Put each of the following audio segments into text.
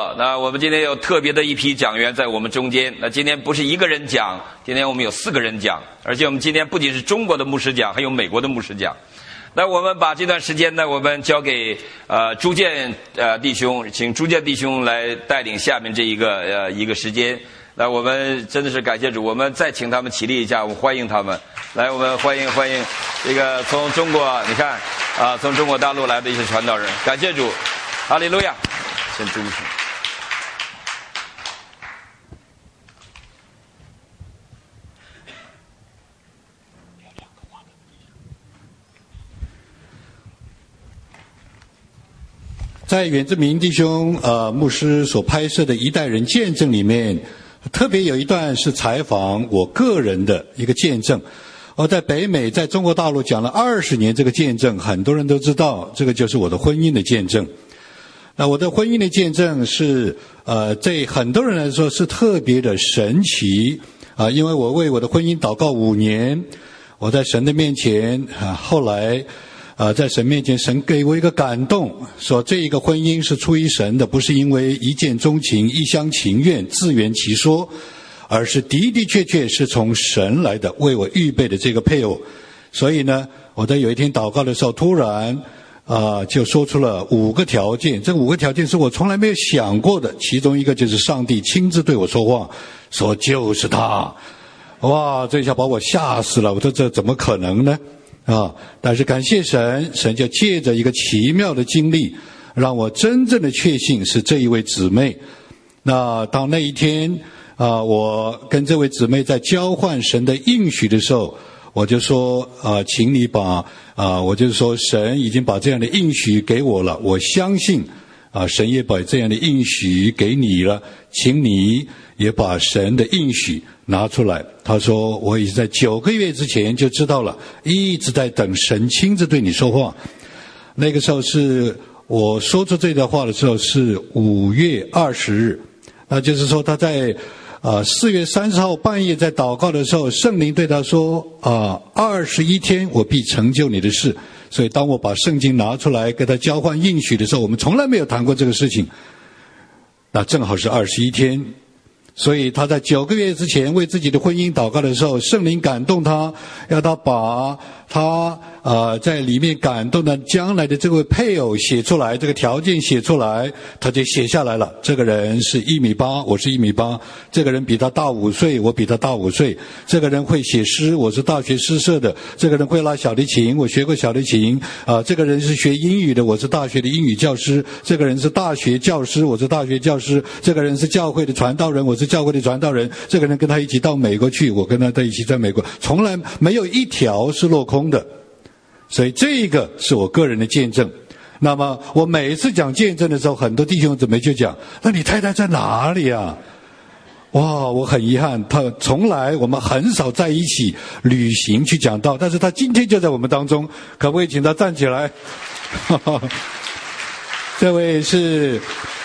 那我们今天有特别的一批讲员在我们中间。那今天不是一个人讲，今天我们有4个人讲，而且我们今天不仅是中国的牧师讲，还有美国的牧师讲。那我们把这段时间呢，我们交给朱建弟兄，请朱建弟兄来带领下面这一个时间。那我们真的是感谢主，我们再请他们起立一下，我们欢迎他们。来，我们欢迎这个从中国，你看从中国大陆来的一些传道人，感谢主，哈利路亚。先祝福。 在远志明弟兄牧师所拍摄的一代人见证里面，特别有一段是采访我个人的一个见证。我在北美，在中国大陆讲了20年这个见证，很多人都知道，这个就是我的婚姻的见证。那我的婚姻的见证是对很多人来说是特别的神奇因为我为我的婚姻祷告5年，我在神的面前后来在神面前，神给我一个感动，说这一个婚姻是出于神的，不是因为一见钟情、一厢情愿、自圆其说，而是的的确确是从神来的，为我预备的这个配偶。所以呢，我在有一天祷告的时候，突然就说出了5个条件。这5个条件是我从来没有想过的，其中一个就是上帝亲自对我说话，说就是他。哇，这下把我吓死了，我说这怎么可能呢？但是感谢神，神就借着一个奇妙的经历，让我真正的确信是这一位姊妹。那当那一天我跟这位姊妹在交换神的应许的时候，我就说请你把我就是说神已经把这样的应许给我了，我相信神也把这样的应许给你了，请你也把神的应许拿出来。他说我已经在9个月之前就知道了，一直在等神亲自对你说话。那个时候是我说出这段话的时候是5月20日，那就是说他在4月30号半夜在祷告的时候，圣灵对他说21天我必成就你的事。所以当我把圣经拿出来跟他交换应许的时候，我们从来没有谈过这个事情，那正好是21天。所以他在9个月之前为自己的婚姻祷告的时候，圣灵感动他，要他把他在里面感动的将来的这位配偶写出来，这个条件写出来，他就写下来了。这个人是1.8米，我是1.8米，这个人比他大5岁，我比他大5岁，这个人会写诗，我是大学诗社的，这个人会拉小提琴，我学过小提琴这个人是学英语的，我是大学的英语教师，这个人是大学教师，我是大学教师，这个人是教会的传道人，我是教会的传道人，这个人跟他一起到美国去，我跟他在一起在美国，从来没有一条是落空的。所以这个是我个人的见证。那么我每一次讲见证的时候，很多弟兄姊妹就讲，那你太太在哪里啊？哇，我很遗憾，我们很少在一起旅行去讲道，但是他今天就在我们当中，可不可以请他站起来？这位是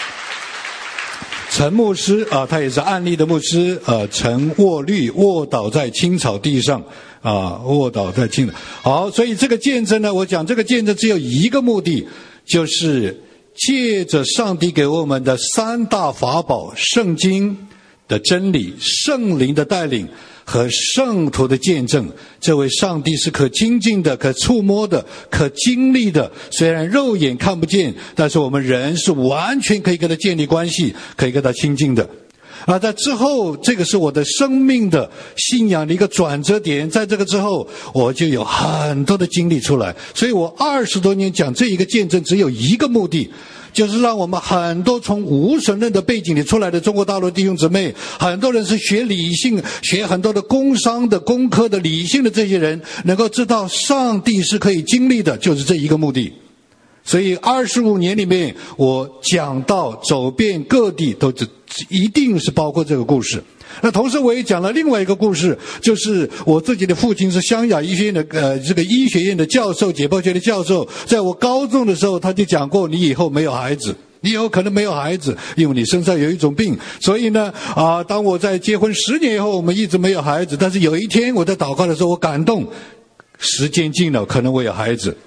陈牧师他也是案例的牧师陈卧律，卧倒在青草地上卧倒在青草。好，所以这个见证呢，我讲这个见证只有一个目的，就是借着上帝给我们的3大法宝：圣经的真理、圣灵的带领和圣徒的见证。这位上帝是可亲近的、可触摸的、可经历的，虽然肉眼看不见，但是我们人是完全可以跟他建立关系，可以跟他亲近的。在之后，这个是我的生命的信仰的一个转折点，在这个之后我就有很多的经历出来。所以我20多年讲这一个见证只有一个目的，就是让我们很多从无神论的背景里出来的中国大陆弟兄姊妹，很多人是学理性、学很多的工商的、工科的、理性的这些人，能够知道上帝是可以经历的，就是这一个目的。所以25年里面，我讲到走遍各地，都一定是包括这个故事。那同时我也讲了另外一个故事，就是我自己的父亲是湘雅医学院的这个医学院的教授，解剖学的教授。在我高中的时候，他就讲过，你以后没有孩子，你以后可能没有孩子，因为你身上有一种病。所以呢当我在结婚10年以后，我们一直没有孩子，但是有一天我在祷告的时候，我感动，时间近了，可能我有孩子。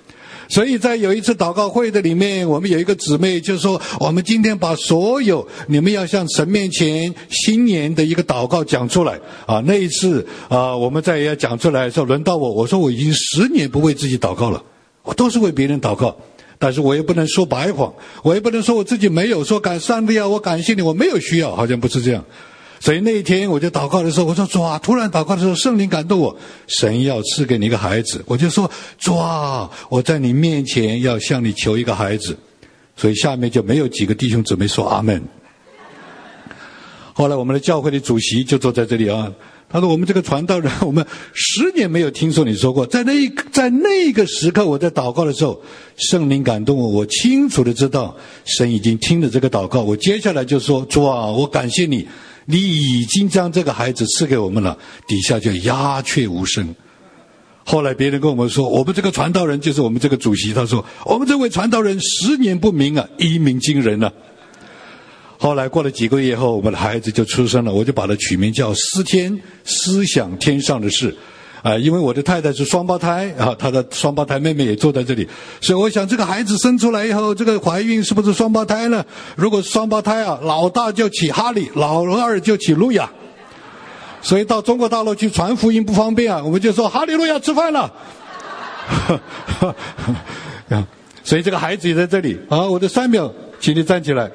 所以在有一次祷告会的里面，我们有一个姊妹就说，我们今天把所有你们要向神面前新年的一个祷告讲出来啊。那一次我们在要讲出来的时候，轮到我说我已经10年不为自己祷告了，我都是为别人祷告，但是我也不能说白话，我也不能说我自己没有，说感上帝啊，我感谢你，我没有需要，好像不是这样。所以那一天我就祷告的时候，我说主啊，突然祷告的时候圣灵感动我，神要赐给你一个孩子，我就说主啊，我在你面前要向你求一个孩子。所以下面就没有几个弟兄姊妹说阿们。后来我们的教会的主席就坐在这里啊，他说我们这个传道人，我们10年没有听说你说过。在那个时刻我在祷告的时候，圣灵感动我，我清楚的知道神已经听了这个祷告。我接下来就说主啊，我感谢你，你已经将这个孩子赐给我们了。底下就鸦雀无声。后来别人跟我们说，我们这个传道人就是我们这个主席，他说我们这位传道人10年不明啊，一鸣惊人啊。后来过了几个月后，我们的孩子就出生了，我就把他取名叫思天，思想天上的事因为我的太太是双胞胎啊，她的双胞胎妹妹也坐在这里，所以我想这个孩子生出来以后，这个怀孕是不是双胞胎呢？如果双胞胎老大就起哈利，老二就起路亚。所以到中国大陆去传福音不方便我们就说哈利路亚吃饭了。所以这个孩子也在这里我的3秒，请你站起来。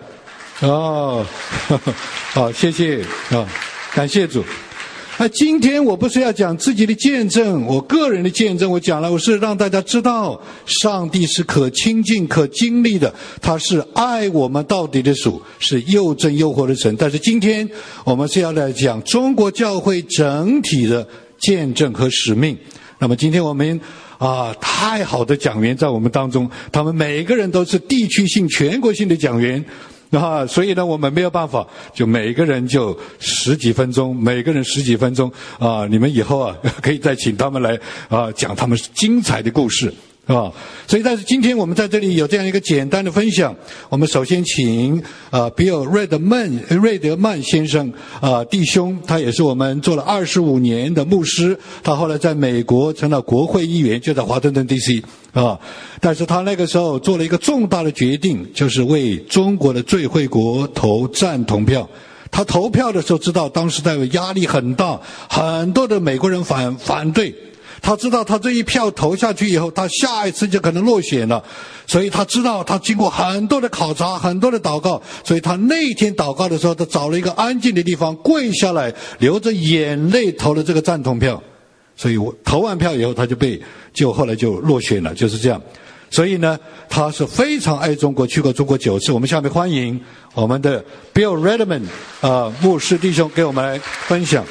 好，谢谢感谢主。今天我不是要讲自己的见证，我个人的见证我讲了，我是让大家知道上帝是可亲近可经历的，他是爱我们到底的主，是又真又活的神。但是今天我们是要来讲中国教会整体的见证和使命。那么今天我们太好的讲员在我们当中，他们每个人都是地区性全国性的讲员所以呢我们没有办法就每个人就10几分钟，每个人10几分钟你们以后可以再请他们来讲他们精彩的故事所以但是今天我们在这里有这样一个简单的分享。我们首先请比尔瑞德曼先生弟兄，他也是我们做了25年的牧师，他后来在美国成了国会议员，就在华盛顿 DC但是他那个时候做了一个重大的决定，就是为中国的最惠国投赞同票。他投票的时候知道当时的压力很大，很多的美国人反对，他知道他这一票投下去以后，他下一次就可能落选了，所以他知道他经过很多的考察，很多的祷告，所以他那天祷告的时候，他找了一个安静的地方跪下来，流着眼泪投了这个赞同票。所以我投完票以后，他后来就落选了，就是这样。所以呢，他是非常爱中国，去过中国9次。我们下面欢迎我们的 Bill Redman 牧师弟兄给我们来分享。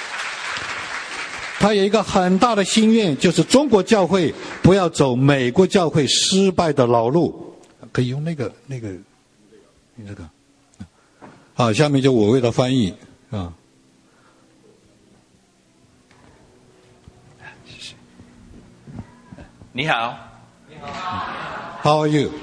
他有一个很大的心愿，就是中国教会不要走美国教会失败的老路。可以用那个这个好，下面就我为他翻译你好。 How are you?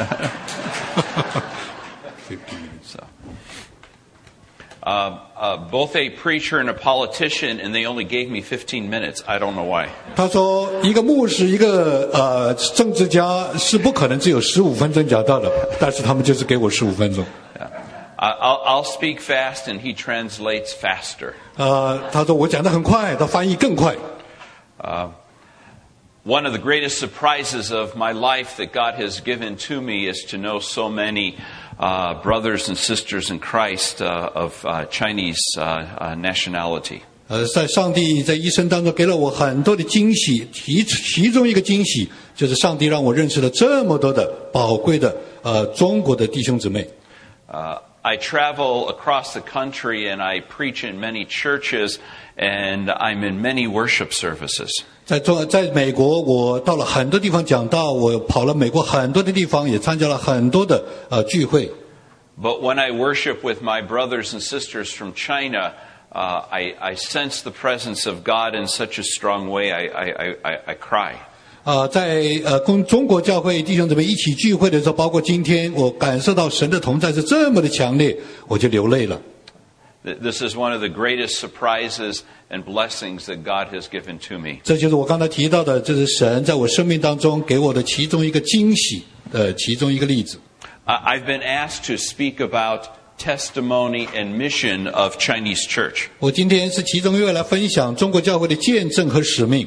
both a preacher and a politician, and they only gave me 15 minutes. I don't know why. 他说，一个牧师，一个政治家是不可能只有15分钟讲到的，但是他们就是给我15分钟。 I'll speak fast, and he translates faster. 他说我讲得很快，他翻译更快。 One of the greatest surprises of my life that God has given to me is to know so many brothers and sisters in Christ of Chinese nationality. 在上帝在一生当中给了我很多的惊喜，其中一个惊喜就是上帝让我认识了这么多的宝贵的中国的弟兄姊妹。 I travel across the country and I preach in many churches and I'm in many worship services. 在美国，我到了很多地方讲道，我跑了美国很多的地方，也参加了很多的聚会。 But when I worship with my brothers and sisters from China, I sense the presence of God in such a strong way. I cry. 在跟中国教会弟兄姊妹一起聚会的时候，包括今天，我感受到神的同在是这么的强烈，我就流泪了。 This is one of the greatest surprises and blessings that God has given to me. 这就是我刚才提到的，这是神在我生命当中给我的其中一个惊喜的其中一个例子。 I've been asked to speak about testimony and mission of Chinese church. 我今天是其中一位来分享中国教会的见证和使命。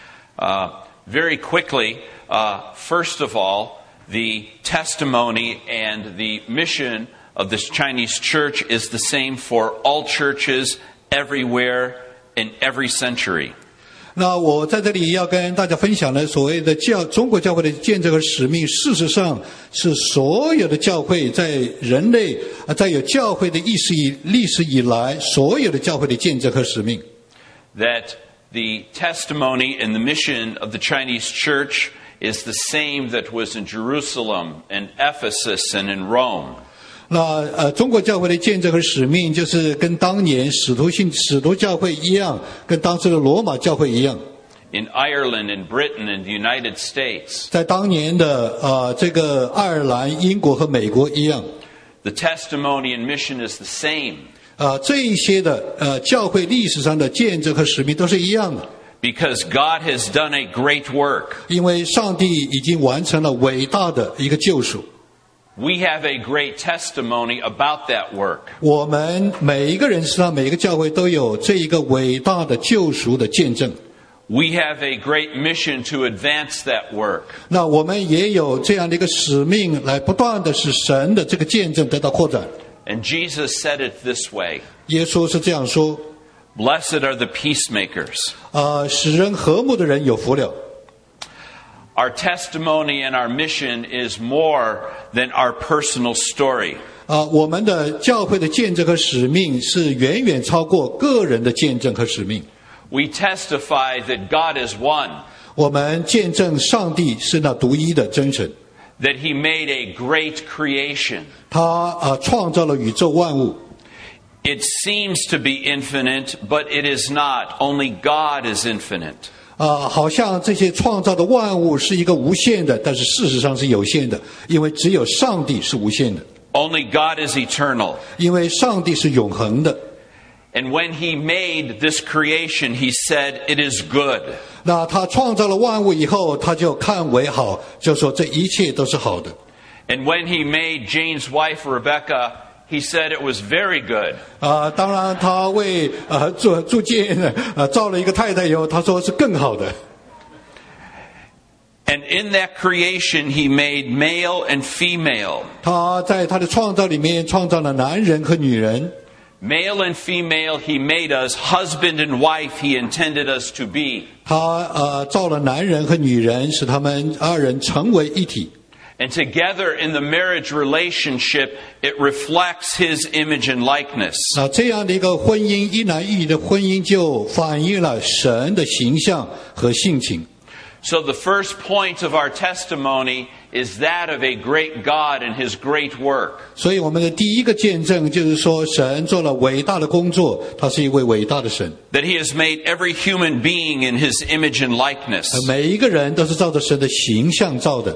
Very quickly, first of all, the testimony and the mission of this Chinese church is the same for all churches everywhere in every century. 那我在这里要跟大家分享的所谓的中国教会的见证和使命，事实上是所有的教会在人类在有教会的历史以来，所有的教会的见证和使命。 That the testimony and the mission of the Chinese church is the same that was in Jerusalem and Ephesus and in Rome. 那中国教会的见证和使命，就是跟当年使徒教会一样，跟当时的罗马教会一样。 In Ireland and Britain and the United States. 在当年的这个爱尔兰、英国和美国一样。 The testimony and mission is the same. 这一些的教会历史上的见证和使命都是一样的。 Because God has done a great work. 因为上帝已经完成了伟大的一个救赎。 We have a great testimony about that work. 我们每一个人身上，每一个教会都有这一个伟大的救赎的见证。 We have a great mission to advance that work. 那我们也有这样的一个使命，来不断的使神的这个见证得到扩展。 And Jesus said it this way. 耶稣是这样说 Blessed are the peacemakers. 使人和睦的人有福了。 Our testimony and our mission is more than our personal story. 我们的教会的见证和使命是远远超过个人的见证和使命。 We testify that God is one. 我们见证上帝是那独一的真神。 That He made a great creation. 他创造了宇宙万物。 It seems to be infinite, but it is not. Only God is infinite. 好像这些创造的万物是一个无限的，但是事实上是有限的，因为只有上帝是无限的。 Only God is eternal. 因为上帝是永恒的。 And when He made this creation, He said, "It is good." 那他创造了万物以后，他就看为好，就说这一切都是好的。 And when He made James' wife Rebecca, He said it was very good. 当然他为铸剑造了一个太太以后，他说是更好的。 And in that creation, He made male and female. 他在他的创造里面创造了男人和女人。 Male and female, He made us. Husband and wife, He intended us to be. 他造了男人和女人，使他们二人成为一体。 And together in the marriage relationship, it reflects His image and likeness. 这样的一个婚姻，一男一女的婚姻，就反映了神的形象和性情。 So the first point of our testimony is that of a great God and His great work. 所以我们的第一个见证就是说，神做了伟大的工作，他是一位伟大的神。 That He has made every human being in His image and likeness. 每一个人都是照着神的形象造的。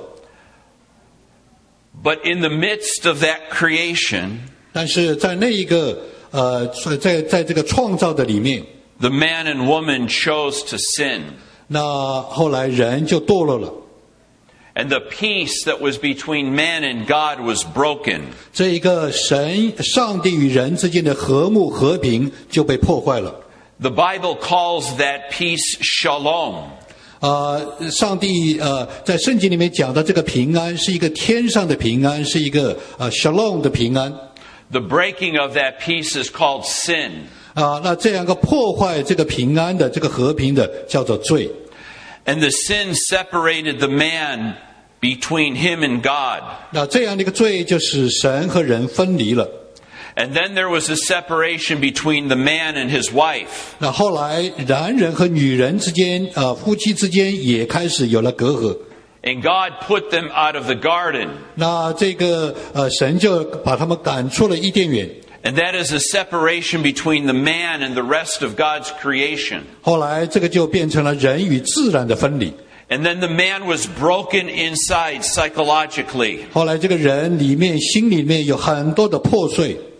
But in the midst of that creation, 但是在那一个在这个创造的里面， the man and woman chose to sin. 那后来人就堕落了。 And the peace that was between man and God was broken. 这一个上帝与人之间的和睦和平就被破坏了。 The Bible calls that peace shalom. 上帝在圣经里面讲的这个平安是一个天上的平安，是一个shalom 的平安。 The breaking of that peace is called sin. 那这样一个破坏这个平安的这个和平的叫做罪。 And the sin separated the man between him and God. 那这样的一个罪就使神和人分离了。 And then there was a separation between the man and his wife. 那后来男人和女人之间夫妻之间也开始有了隔阂。 And God put them out of the garden. 那这个神就把他们赶出了伊甸园。 And that is a separation between the man and the rest of God's creation. 后来这个就变成了人与自然的分离。 And then the man was broken inside psychologically. 后来这个人里面心里面有很多的破碎。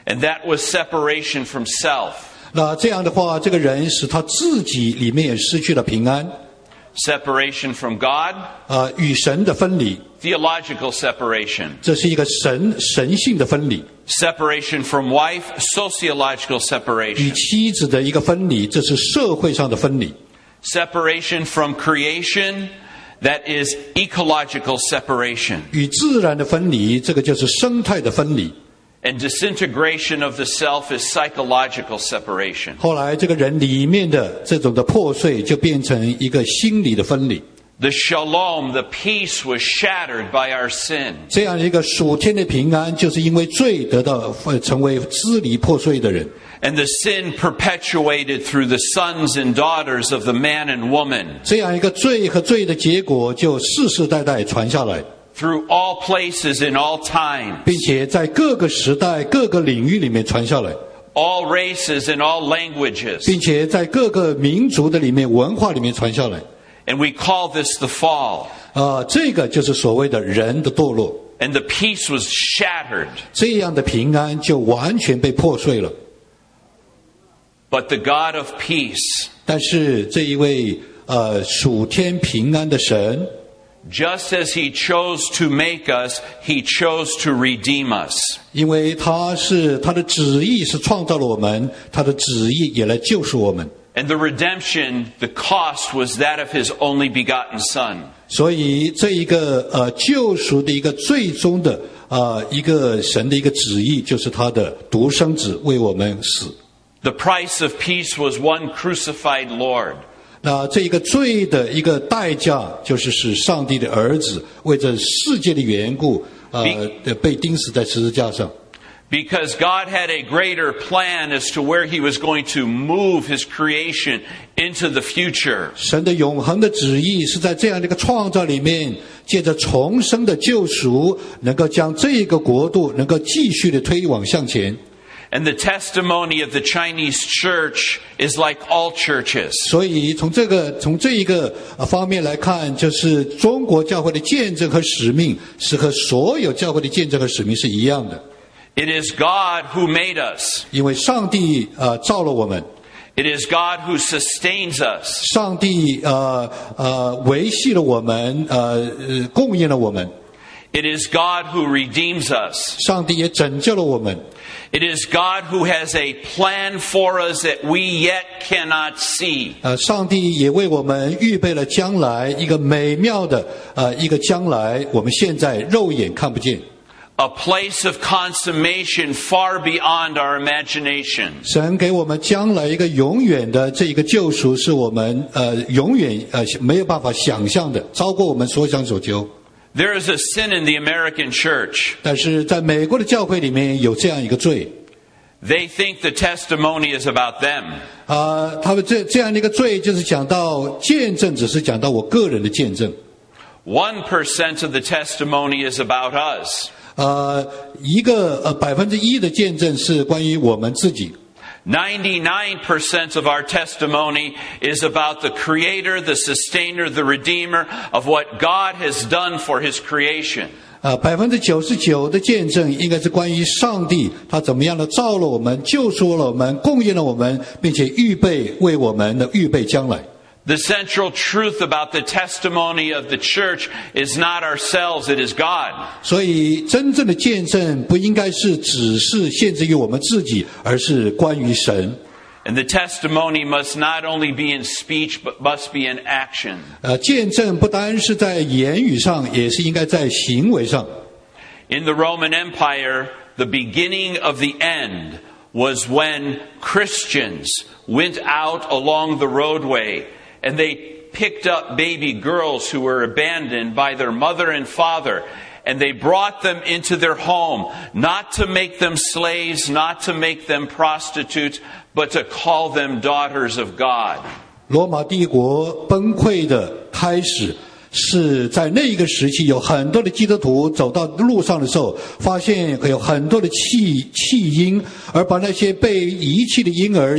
And that was separation from self. 那这样的话，这个人使他自己里面也失去了平安， Separation from God, 与神的分离， theological separation. 这是一个神性的分离； Separation from wife, sociological 与 separation. 妻子的一个分离，这是社会上的分离； Separation from creation, that is ecological separation. 与自然的分离，这个就是生态的分离。 And disintegration of the self is psychological separation. 后来，这个人里面的这种的破碎，就变成一个心理的分离。 The shalom, the peace was shattered by our sin. 这样一个属天的平安，就是因为罪得到成为支离破碎的人。 And the sin perpetuated through the sons and daughters of the man and woman. 这样一个罪和罪的结果，就世世代代传下来， Through all places in all time. 并且在各个时代、各个领域里面传下来， All races and all languages. 并且在各个民族的里面、文化里面传下来。 And we call this the fall. 这个就是所谓的人的堕落。 And the peace was shattered. 这样的平安就完全被破碎了。 But the God of peace, 但是这一位属天平安的神， just as He chose to make us, He chose to redeem us. 因为他的旨意是创造了我们，他的旨意也来救赎我们。 And the redemption, the cost was that of His only begotten Son. 所以这一个救赎的一个最终的一个神的一个旨意，就是他的独生子为我们死。 The price of peace was one crucified Lord. 那这一个罪的一个代价，就是使上帝的儿子为着世界的缘故，被钉死在十字架上。 Because God had a greater plan as to where He was going to move His creation into the future. 神的永恒的旨意是在这样的一个创造里面，借着重生的救赎，能够将这个国度能够继续的推往向前。 And the testimony of the Chinese church is like all churches. 所以从这一个方面来看，就是中国教会的见证和使命是和所有教会的见证和使命是一样的。 It is God who made us. 因为上帝造了我们， It is God who sustains us. 上帝维系了我们，供应了我们， It is God who redeems us. 上帝也拯救了我们。 It is God who has a plan for us that we yet cannot see. 上帝也为我们预备了将来一个美妙的一个将来，我们现在肉眼看不见。 A place of consummation far beyond our imagination. 神给我们将来一个永远的这一个救赎，是我们永远没有办法想象的，超过我们所想所求。 There is a sin in the American church. 但是在美国的教会里面有这样一个罪， They think the testimony is about them. 他们这样的一个罪，就是讲到见证，只是讲到我个人的见证。 1% of the testimony is about us. 一个1%的见证是关于我们自己。 99% of our testimony is about the Creator, the Sustainer, the Redeemer of what God has done for His creation. 99%的见证应该是关于上帝，他怎么样的造了我们，救赎了我们，供应了我们，并且为我们的预备将来。 The central truth about the testimony of the church is not ourselves, it is God. 所以真正的见证不应该是只是限制于我们自己，而是关于神。 And the testimony must not only be in speech, but must be in action. 见证不单是在言语上，也是应该在行为上。 In the Roman Empire, the beginning of the end was when Christians went out along the roadway and they picked up baby girls who were abandoned by their mother and father, and they brought them into their home, not to make them slaves, not to make them prostitutes, but to call them daughters of God. 罗马帝国崩溃的开始是在那个时期，有很多的基督徒走到路上的时候，发现有很多的弃婴，而把那些被遗弃的婴儿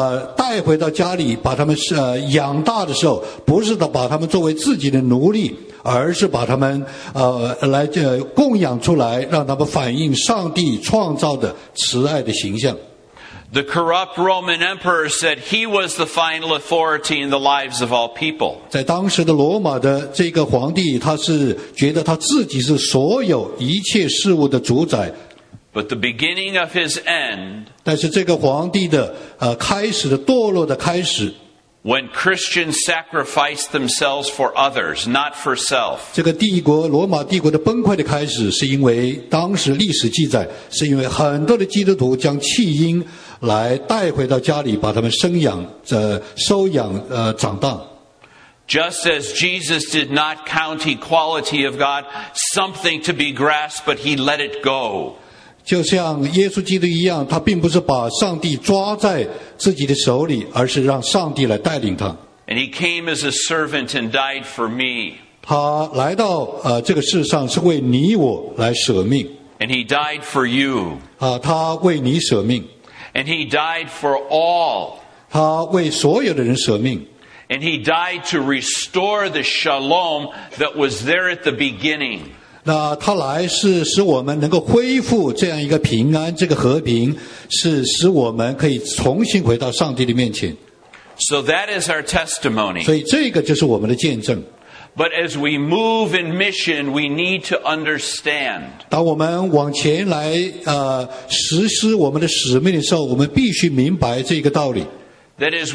带回到家里，把他们养大的时候，不是把他们作为自己的奴隶， 而是把他们来供养出来，让他们反映上帝创造的慈爱的形象。 The corrupt Roman emperor said he was the final authority in the lives of all people. 在当时的罗马的这个皇帝，他是觉得他自己是所有一切事物的主宰。 But the beginning of his end, 但是这个皇帝的开始的堕落的开始， when Christians sacrificed themselves for others, not for self. 这个罗马帝国的崩溃的开始，是因为当时历史记载，是因为很多的基督徒将弃婴来带回到家里，把他们收养长大。 Just as Jesus did not count equality of God something to be grasped, but he let it go. 就像耶稣基督一样，他并不是把上帝抓在自己的手里，而是让上帝来带领他。 And he came as a servant and died for me. 他来到这个世上是为你我来舍命。 And he died for you. 他为你舍命。 And he died for all. 他为所有的人舍命。 And he died to restore the shalom that was there at the beginning. 那他来是使我们能够恢复这样一个平安，这个和平是使我们可以重新回到上帝的面前。 So that is our testimony. 所以这个就是我们的见证。 But as we move in mission, we need to understand. 当我们往前来实施我们的使命的时候，我们必须明白这个道理。 That as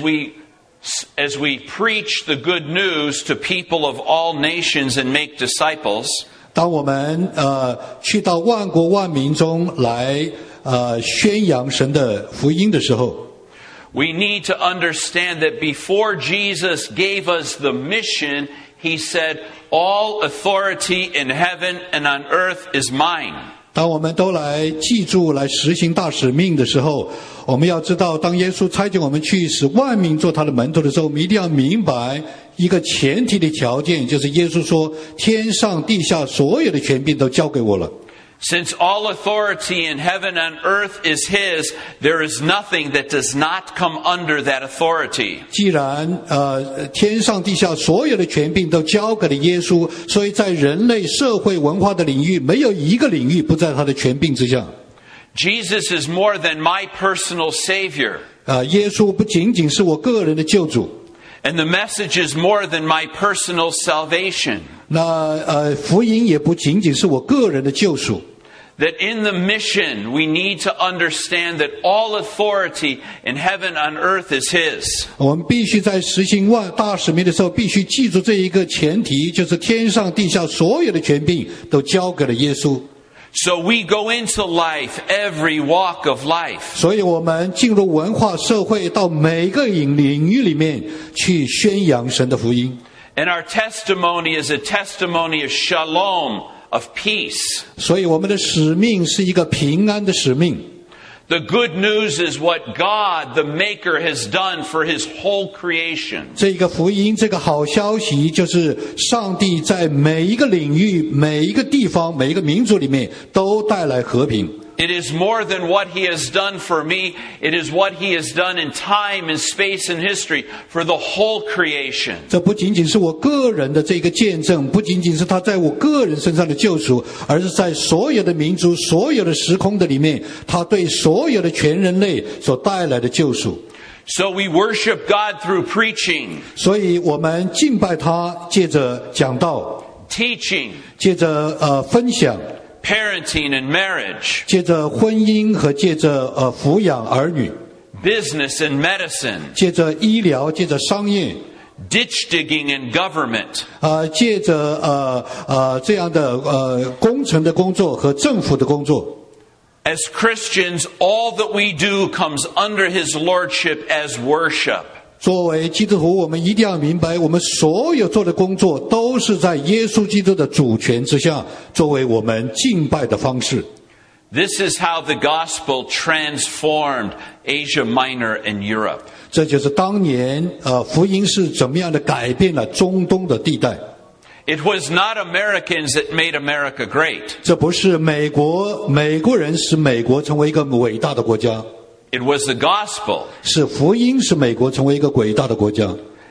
we preach the good news to people of all nations and make disciples, 当我们去到万国万民中来宣扬神的福音的时候， we need to understand that before Jesus gave us the mission, he said, all authority in heaven and on earth is mine. 当我们都来记住来实行大使命的时候，我们要知道，当耶稣差遣我们去使万民做他的门徒的时候，我们一定要明白一个前提的条件，就是耶稣说天上地下所有的权柄都交给我了。 Since all authority in heaven and earth is his, there is nothing that does not come under that authority. 既然天上地下所有的权柄都交给了耶稣，所以在人类社会文化的领域，没有一个领域不在他的权柄之下。 Jesus is more than my personal savior. 耶稣不仅仅是我个人的救主。 And the message is more than my personal salvation. 那福音也不仅仅是我个人的救赎。 That in the mission, we need to understand that all authority in heaven and earth is his. 我们必须在实行大使命的时候，必须记住这一个前提，就是天上地下所有的权柄都交给了耶稣。 So we go into life, every walk of life. 所以我们进入文化社会，到每个领域里面去宣扬神的福音。 And our testimony is a testimony of shalom, of peace. 所以我们的使命是一个平安的使命。 The good news is what God, the Maker, has done for his whole creation. 这个福音，这个好消息，就是上帝在每一个领域、每一个地方、每一个民族里面都带来和平。 It is more than what he has done for me. It is what he has done in time and space and history for the whole creation. 这不仅仅是我个人的这个见证，不仅仅是他在我个人身上的救赎，而是在所有的民族、所有的时空的里面，他对所有的全人类所带来的救赎。 So we worship God through preaching, 所以我们敬拜他，借着讲道， teaching, 借着分享， parenting and marriage, 借着婚姻和借着抚养儿女， business and medicine, 借着医疗，借着商业， ditch digging and government. 借着这样的工程的工作和政府的工作。 As Christians, all that we do comes under his lordship as worship. 作为基督徒，我们一定要明白，我们所有做的工作都是在耶稣基督的主权之下，作为我们敬拜的方式。 This is how the gospel transformed Asia Minor and Europe. 这就是当年福音是怎么样的改变了中东的地带。 It was not Americans that made America great. 这不是美国人使美国成为一个伟大的国家， It was the gospel. 是福音使美国成为一个伟大的国家。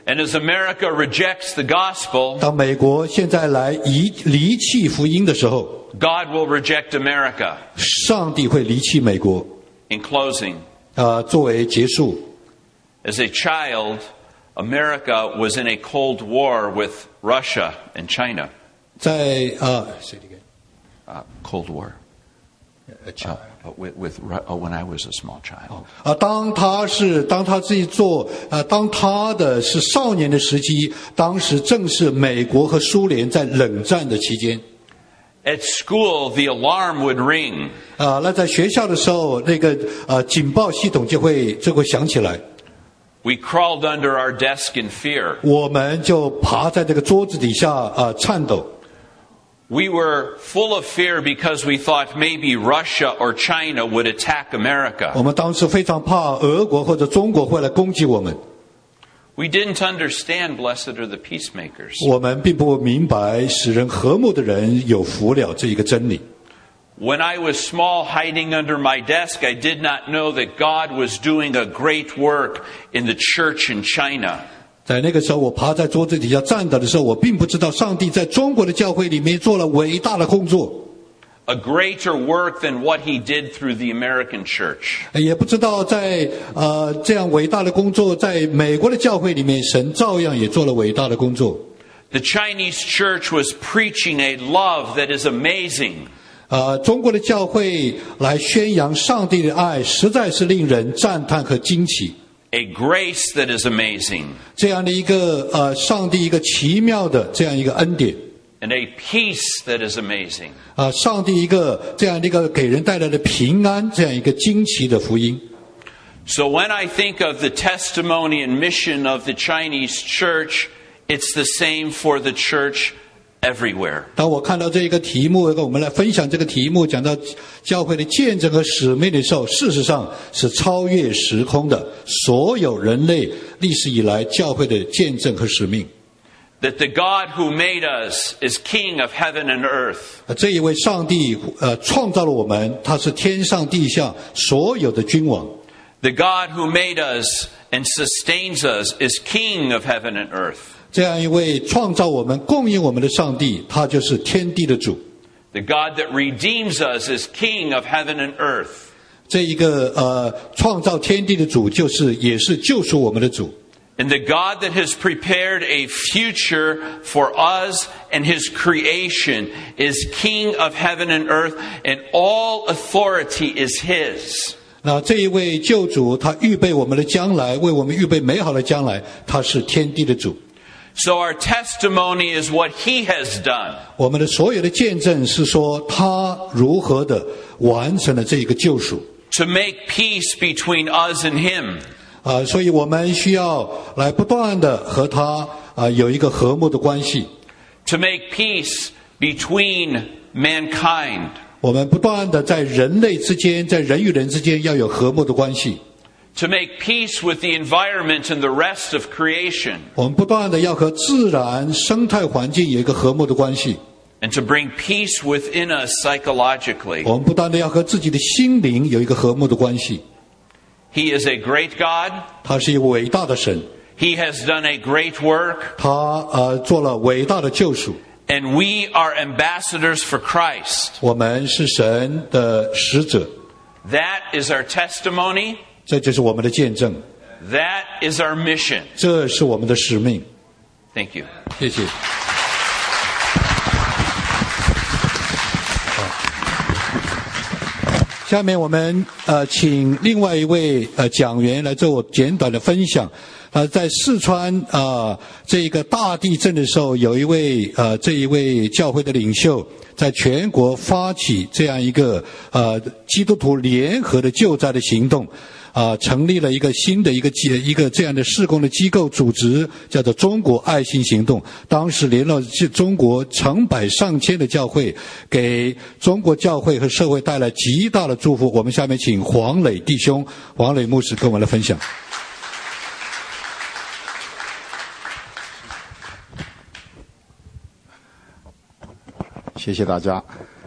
And as America rejects the gospel, 当美国现在来离弃福音的时候， God will reject America. 上帝会离弃美国。 In closing, 作为结束， as a child, America was in a Cold War with Russia and China. 在 Cold War. When I was a small child. 当他自己当他的是少年的时期，当时正是美国和苏联在冷战的期间。 At school, the alarm would ring. 那在学校的时候，那个警报系统就会响起来， We crawled under our desk in fear. 我们就爬在这个桌子底下颤抖。 We were full of fear because we thought maybe Russia or China would attack 我 America. 们当时非常怕俄国或者中国会来攻击我们， We didn't understand blessed are the peacemakers. 我们并不明白使人和睦的人有福了这一个真理。 When I was small, hiding under my desk, I did not know that God was doing a great work in the church in China. 在那个时候，我爬在桌子底下站着的时候，我并不知道上帝在中国的教会里面做了伟大的工作， A greater work than what he did through the American church. 也不知道在这样伟大的工作，在美国的教会里面，神照样也做了伟大的工作。 The Chinese church was preaching a love that is amazing. 中国的教会来宣扬上帝的爱，实在是令人赞叹和惊奇。 A grace that is amazing. 这样的一个上帝一个奇妙的这样一个恩典。 And a peace that is amazing. 上帝一个这样的一个给人带来的平安，这样一个惊奇的福音。 So when I think of the testimony and mission of the Chinese church, it's the same for the church everywhere. 当我看到这一个题目，我们来分享这个题目，讲到教会的见证和使命的时候，事实上是超越时空的，所有人类历史以来教会的见证和使命。 That the God who made us is King of heaven and earth. 这一位上帝创造了我们，他是天上地下所有的君王。 The God who made us and sustains us is King of heaven and earth. 这样一位创造我们、供应我们的上帝，他就是天地的主。 The God that redeems us is King of heaven and earth. 这一个创造天地的主，也是救赎我们的主。 And the God that has prepared a future for us and his creation is King of heaven and earth, and all authority is his. 那这一位救主，他预备我们的将来，为我们预备美好的将来，他是天地的主。 So our testimony is what he has done. 我们的所有的见证是说，他如何的完成了这一个救赎。 To make peace between us and him. 所以我们需要来不断的和他有一个和睦的关系。 To make peace between mankind. 我们不断的在人类之间，在人与人之间要有和睦的关系。 To make peace with the environment and the rest of creation. 我们不断的要和自然生态环境有一个和睦的关系。 And to bring peace within us psychologically. 我们不断的要和自己的心灵有一个和睦的关系。 He is a great God. 他是一位伟大的神， He has done a great work. 他做了伟大的救赎。 And we are ambassadors for Christ. 我们是神的使者， That is our testimony. 这就是我们的见证， That is our mission. 这是我们的使命。 Thank you. 谢谢。下面我们请另外一位讲员来做我简短的分享。在四川这一个大地震的时候，有这一位教会的领袖，在全国发起这样一个基督徒联合的救灾的行动。成立了一个新的一个这样的事工的机构组织，叫做中国爱心行动。当时联络中国成百上千的教会，给中国教会和社会带来极大的祝福。我们下面请黄磊弟兄、黄磊牧师跟我们来分享。 谢谢大家。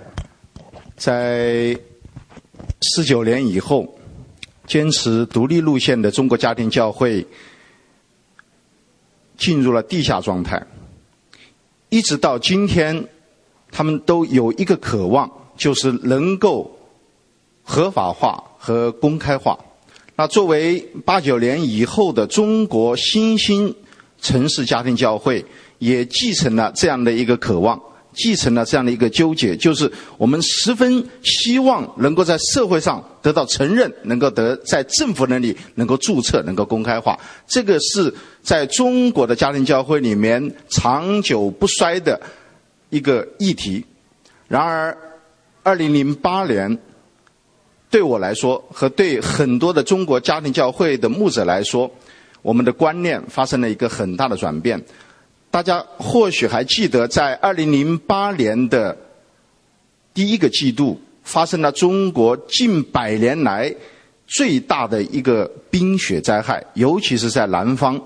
在19年以后，坚持独立路线的中国家庭教会进入了地下状态，一直到今天，他们都有一个渴望，就是能够合法化和公开化。那作为89年以后的中国新兴城市家庭教会，也继承了这样的一个渴望，继承了这样的一个纠结，就是我们十分希望能够在社会上得到承认，能够在政府那里能够注册，能够公开化。这个是在中国的家庭教会里面长久不衰的一个议题。然而2008年对我来说，和对很多的中国家庭教会的牧者来说，我们的观念发生了一个很大的转变。大家或许还记得，在2008年的第一个季度，发生了中国近100年来最大的一个冰雪灾害，尤其是在南方。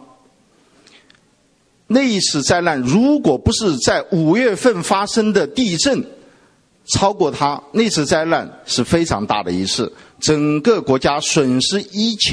那一次灾难，如果不是在5月份发生的地震超过它，那次灾难是非常大的一次，整个国家损失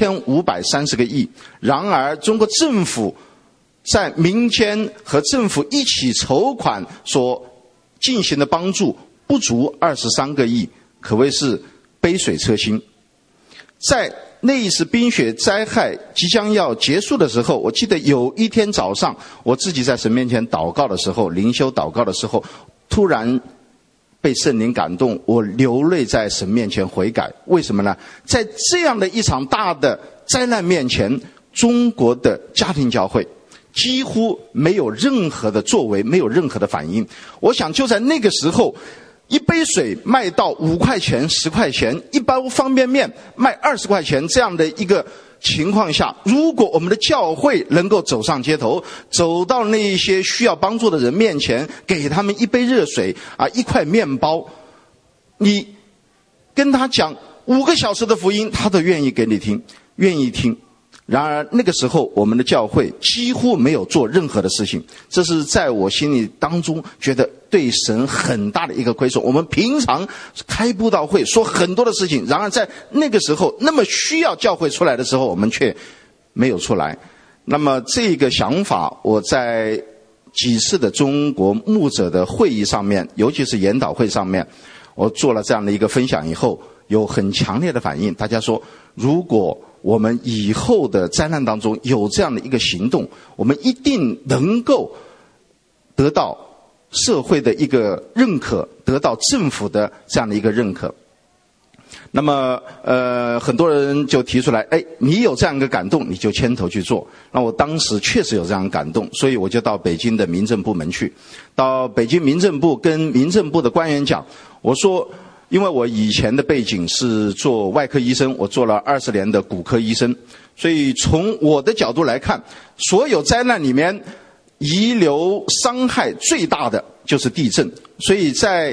1530个亿。然而中国政府在民间和政府一起筹款所进行的帮助不足23个亿，可谓是杯水车薪。在那一次冰雪灾害即将要结束的时候，我记得有一天早上，我自己在神面前祷告的时候，灵修祷告的时候，突然被圣灵感动，我流泪在神面前悔改。为什么呢？在这样的一场大的灾难面前，中国的家庭教会几乎没有任何的作为，没有任何的反应。我想就在那个时候，一杯水卖到5块钱、10块钱，一包方便面卖20块钱，这样的一个情况下，如果我们的教会能够走上街头，走到那一些需要帮助的人面前，给他们一杯热水1块面包，你跟他讲5个小时的福音，他都愿意给你听，愿意听。然而那个时候我们的教会几乎没有做任何的事情，这是在我心里当中觉得对神很大的一个亏损。我们平常开布道会说很多的事情，然而在那个时候那么需要教会出来的时候，我们却没有出来。那么这个想法，我在几次的中国牧者的会议上面，尤其是研讨会上面，我做了这样的一个分享以后，有很强烈的反应。大家说，如果我们以后的灾难当中有这样的一个行动，我们一定能够得到社会的一个认可，得到政府的这样的一个认可。那么很多人就提出来，你有这样一个感动，你就牵头去做。那我当时确实有这样的感动，所以我就到北京的民政部门去，到北京民政部跟民政部的官员讲，我说因为我以前的背景是做外科医生，我做了20年的骨科医生，所以从我的角度来看，所有灾难里面遗留伤害最大的就是地震。所以在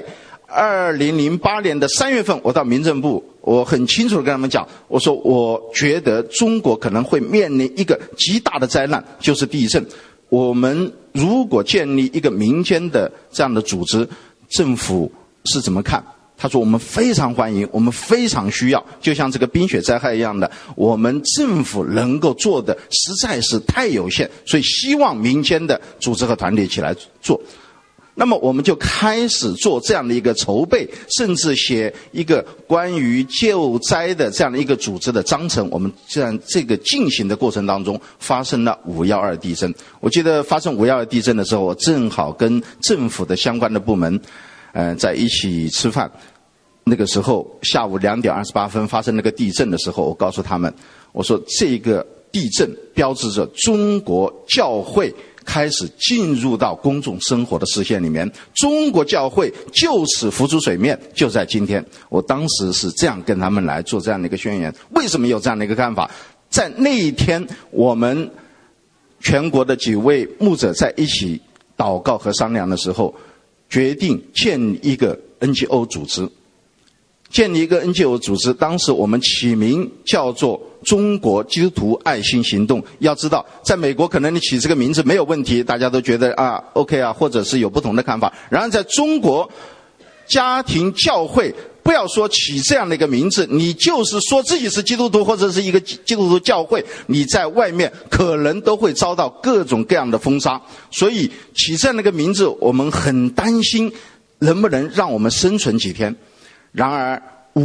2008年的3月份，我到民政部，我很清楚地跟他们讲，我说我觉得中国可能会面临一个极大的灾难，就是地震。我们如果建立一个民间的这样的组织，政府是怎么看？他说我们非常欢迎，我们非常需要，就像这个冰雪灾害一样的，我们政府能够做的实在是太有限，所以希望民间的组织和团体一起来做。那么我们就开始做这样的一个筹备，甚至写一个关于救灾的这样的一个组织的章程。我们这个进行的过程当中，发生了5.12地震。我记得发生5.12地震的时候，我正好跟政府的相关的部门在一起吃饭。那个时候下午2点28分发生那个地震的时候，我告诉他们，我说这个地震标志着中国教会开始进入到公众生活的视线里面，中国教会就此浮出水面，就在今天。我当时是这样跟他们来做这样的一个宣言。为什么有这样的一个看法？在那一天，我们全国的几位牧者在一起祷告和商量的时候，决定建立一个 NGO 组织。建立一个 NGO 组织，当时我们起名叫做中国基督徒爱心行动。要知道，在美国可能你起这个名字没有问题，大家都觉得OK 或者是有不同的看法。然而在中国，家庭教会不要说起这样的一个名字，你就是说自己是基督徒或者是一个基督徒教会，你在外面可能都会遭到各种各样的封杀。所以起这样的一个名字，我们很担心能不能让我们生存几天。然而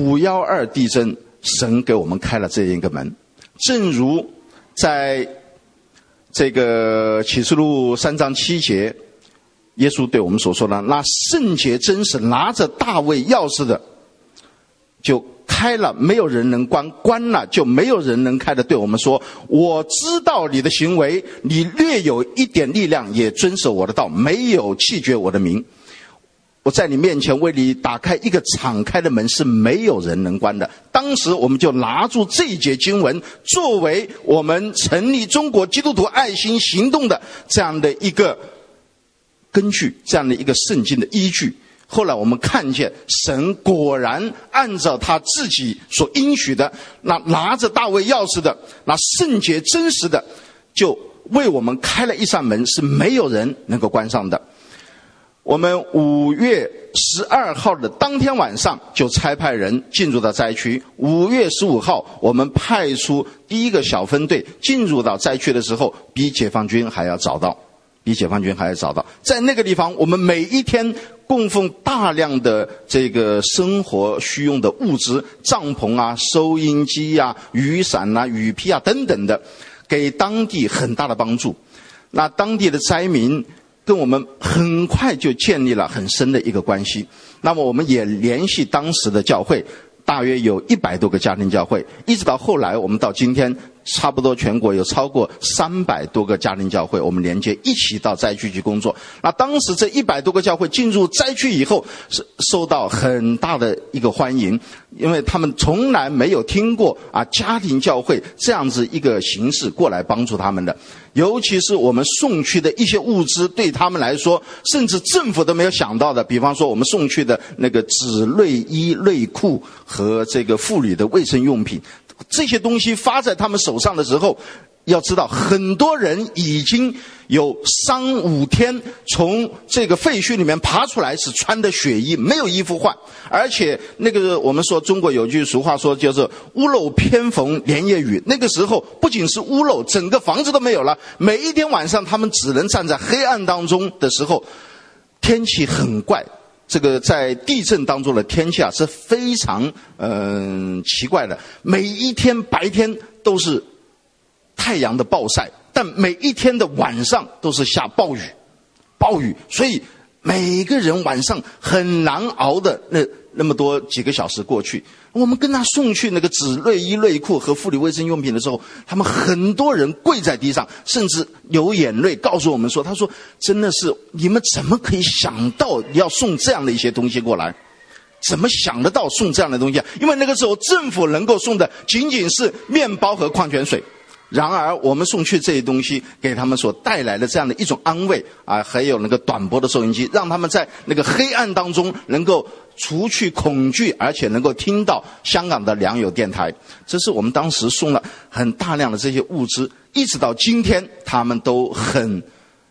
512地震，神给我们开了这样一个门。正如在这个启示录3章7节，耶稣对我们所说的，那圣洁真实拿着大卫钥匙的，就开了没有人能关，关了就没有人能开的，对我们说，我知道你的行为，你略有一点力量，也遵守我的道，没有弃绝我的名。我在你面前为你打开一个敞开的门，是没有人能关的。当时我们就拿住这一节经文，作为我们成立中国基督徒爱心行动的这样的一个根据，这样的一个圣经的依据。后来我们看见神果然按照他自己所应许的，那拿着大卫钥匙的，那圣洁真实的，就为我们开了一扇门，是没有人能够关上的。我们5月12号的当天晚上就差派人进入到灾区。5月15号，我们派出第一个小分队进入到灾区的时候，比解放军还要早到。在那个地方，我们每一天供奉大量的这个生活需用的物资，帐篷啊、收音机啊、雨伞啊、雨披啊等等的，给当地很大的帮助。那当地的灾民跟我们很快就建立了很深的一个关系。那么我们也联系当时的教会，大约有100多个家庭教会，一直到后来我们到今天，差不多全国有超过300多个家庭教会，我们连接一起到灾区去工作。那当时这100多个教会进入灾区以后，是受到很大的一个欢迎，因为他们从来没有听过家庭教会这样子一个形式过来帮助他们的。尤其是我们送去的一些物资，对他们来说，甚至政府都没有想到的，比方说我们送去的那个纸内衣、内裤和这个妇女的卫生用品，这些东西发在他们手上的时候，要知道很多人已经有3-5天从这个废墟里面爬出来，是穿的血衣，没有衣服换。而且那个我们说中国有句俗话说，就是屋漏偏逢连夜雨。那个时候不仅是屋漏，整个房子都没有了。每一天晚上他们只能站在黑暗当中的时候，天气很怪。这个在地震当中的天气是非常奇怪的，每一天白天都是太阳的暴晒，但每一天的晚上都是下暴雨，所以每个人晚上很难熬的那么多几个小时过去。我们跟他送去那个纸内衣、内裤和妇女卫生用品的时候，他们很多人跪在地上，甚至流眼泪，告诉我们说，他说真的是你们怎么可以想到要送这样的一些东西过来，怎么想得到送这样的东西？因为那个时候政府能够送的仅仅是面包和矿泉水。然而我们送去这些东西，给他们所带来的这样的一种安慰还有那个短波的收音机，让他们在那个黑暗当中能够除去恐惧，而且能够听到香港的良友电台。这是我们当时送了很大量的这些物资，一直到今天他们都很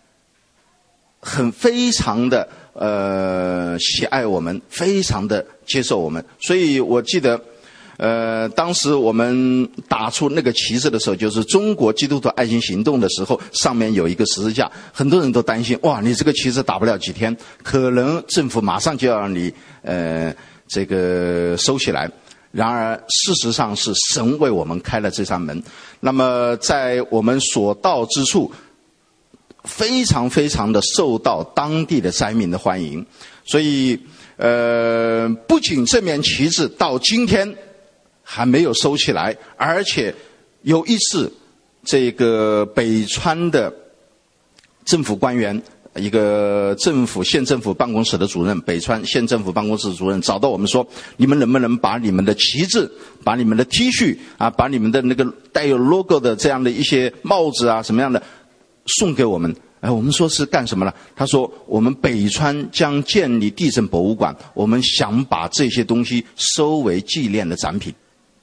非常的喜爱我们，非常的接受我们。所以我记得当时我们打出那个旗帜的时候，就是中国基督徒爱心行动的时候，上面有一个十字架，很多人都担心，哇，你这个旗帜打不了几天，可能政府马上就要让你这个收起来。然而事实上是神为我们开了这扇门。那么在我们所到之处，非常非常的受到当地的灾民的欢迎。所以不仅这面旗帜到今天还没有收起来，而且有一次这个北川的政府官员，一个县政府办公室的主任，北川县政府办公室主任找到我们说，你们能不能把你们的旗帜，把你们的 T 恤把你们的那个带有 logo 的这样的一些帽子什么样的送给我们。我们说是干什么呢？他说我们北川将建立地震博物馆，我们想把这些东西收为纪念的展品。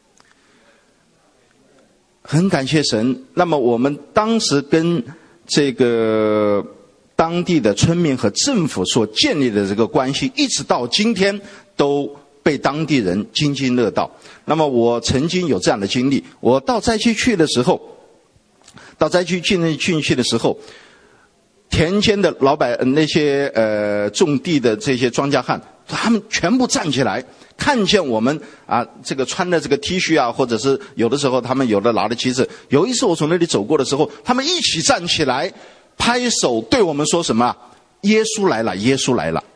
很感谢神。那么我们当时跟这个当地的村民和政府所建立的这个关系，一直到今天都被当地人津津乐道。那么我曾经有这样的经历，我到灾区去的时候，田间的老百那些种地的这些庄稼汉，他们全部站起来，看见我们啊，这个穿的这个 T 恤啊，或者是有的时候他们有的拿着旗子。有一次我从那里走过的时候，他们一起站起来，拍手对我们说什么？耶稣来了，耶稣来了。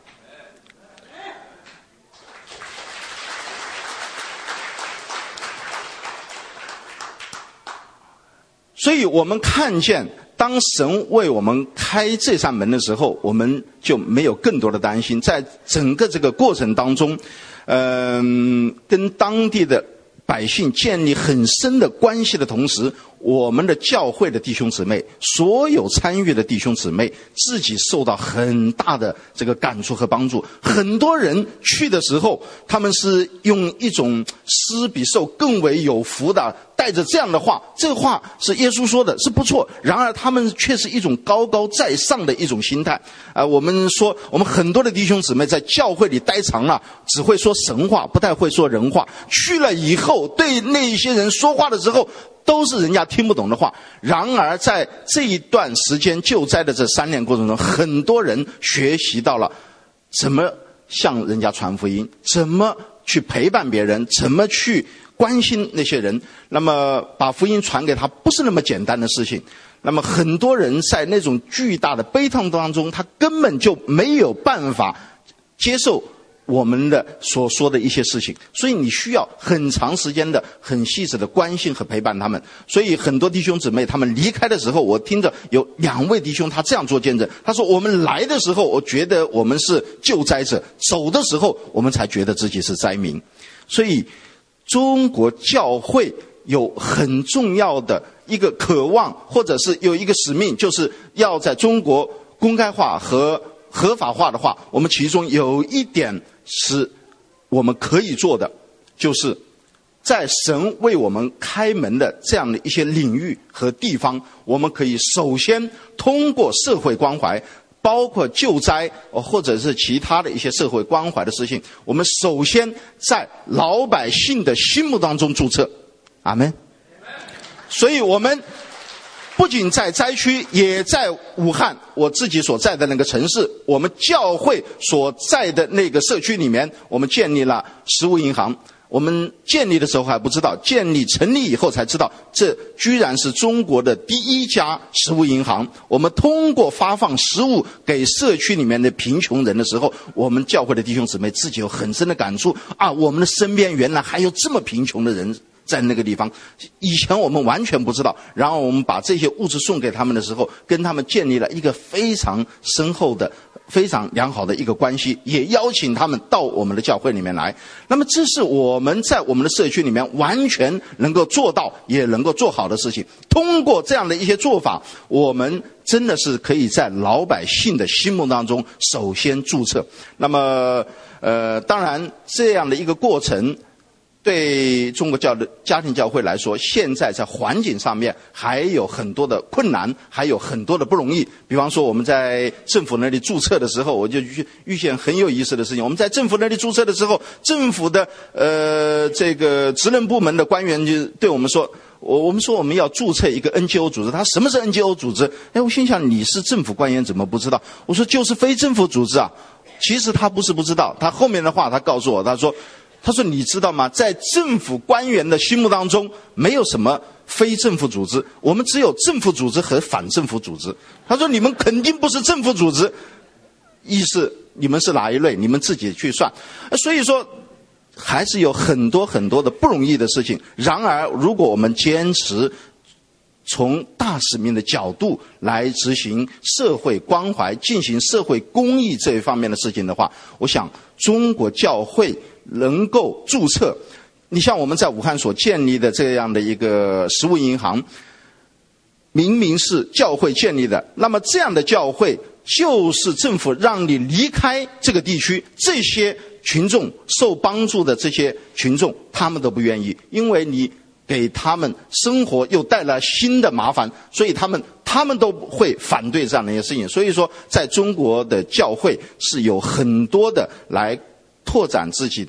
所以我们看见，当神为我们开这扇门的时候，我们就没有更多的担心。在整个这个过程当中，跟当地的百姓建立很深的关系的同时，我们的教会的弟兄姊妹，所有参与的弟兄姊妹，自己受到很大的这个感触和帮助。很多人去的时候，他们是用一种施比受更为有福的，带着这样的话，这个话是耶稣说的，是不错。然而他们却是一种高高在上的一种心态。我们说，我们很多的弟兄姊妹在教会里待长了，只会说神话，不太会说人话。去了以后，对那些人说话的时候，都是人家听不懂的话。然而在这一段时间救灾的这3年过程中，很多人学习到了怎么向人家传福音，怎么去陪伴别人，怎么去关心那些人。那么把福音传给他不是那么简单的事情。那么很多人在那种巨大的悲痛当中，他根本就没有办法接受我们的所说的一些事情，所以你需要很长时间的很细致的关心和陪伴他们。所以很多弟兄姊妹他们离开的时候，我听着有2位弟兄他这样做见证，他说我们来的时候我觉得我们是救灾者，走的时候我们才觉得自己是灾民。所以中国教会有很重要的一个渴望，或者是有一个使命，就是要在中国公开化和合法化的话，我们其中有一点是我们可以做的，就是在神为我们开门的这样的一些领域和地方，我们可以首先通过社会关怀，包括救灾或者是其他的一些社会关怀的事情，我们首先在老百姓的心目当中注册。阿们。所以我们不仅在灾区，也在武汉我自己所在的那个城市，我们教会所在的那个社区里面，我们建立了食物银行。我们建立的时候还不知道，成立以后才知道，这居然是中国的第1家食物银行。我们通过发放食物给社区里面的贫穷人的时候，我们教会的弟兄姊妹自己有很深的感触啊，我们的身边原来还有这么贫穷的人在那个地方，以前我们完全不知道。然后我们把这些物质送给他们的时候，跟他们建立了一个非常深厚的非常良好的一个关系，也邀请他们到我们的教会里面来。那么这是我们在我们的社区里面完全能够做到也能够做好的事情。通过这样的一些做法，我们真的是可以在老百姓的心目当中首先注册。那么当然这样的一个过程对中国家庭教会来说，现在在环境上面还有很多的困难，还有很多的不容易。比方说我们在政府那里注册的时候，我就遇见很有意思的事情。我们在政府那里注册的时候，政府的这个职能部门的官员就对我们说，我们说我们要注册一个 NGO 组织。他什么是 NGO 组织？我心想你是政府官员怎么不知道？我说就是非政府组织啊。其实他不是不知道，他后面的话他告诉我，他说你知道吗？在政府官员的心目当中，没有什么非政府组织，我们只有政府组织和反政府组织。他说你们肯定不是政府组织，意思你们是哪一类，你们自己去算。所以说还是有很多很多的不容易的事情。然而如果我们坚持从大使命的角度来执行社会关怀，进行社会公益这一方面的事情的话，我想中国教会能够注册。你像我们在武汉所建立的这样的一个食物银行，明明是教会建立的，那么这样的教会就是政府让你离开这个地区，这些群众受帮助的这些群众他们都不愿意，因为你给他们生活又带来新的麻烦，所以他们都会反对这样的一些事情。所以说在中国的教会是有很多的来拓展自己的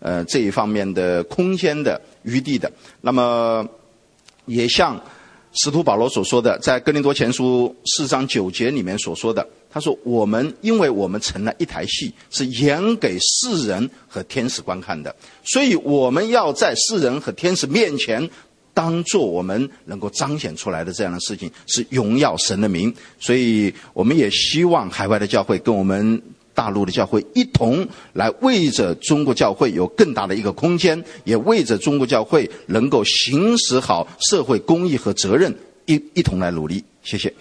这一方面的空间的余地的。那么也像使徒保罗所说的，在哥林多前书4章9节里面所说的，他说因为我们成了一台戏，是演给世人和天使观看的，所以我们要在世人和天使面前当做我们能够彰显出来的这样的事情，是荣耀神的名。所以我们也希望海外的教会跟我们大陆的教会一同来为着中国教会有更大的一个空间，也为着中国教会能够行使好社会公义和责任一同来努力。谢谢。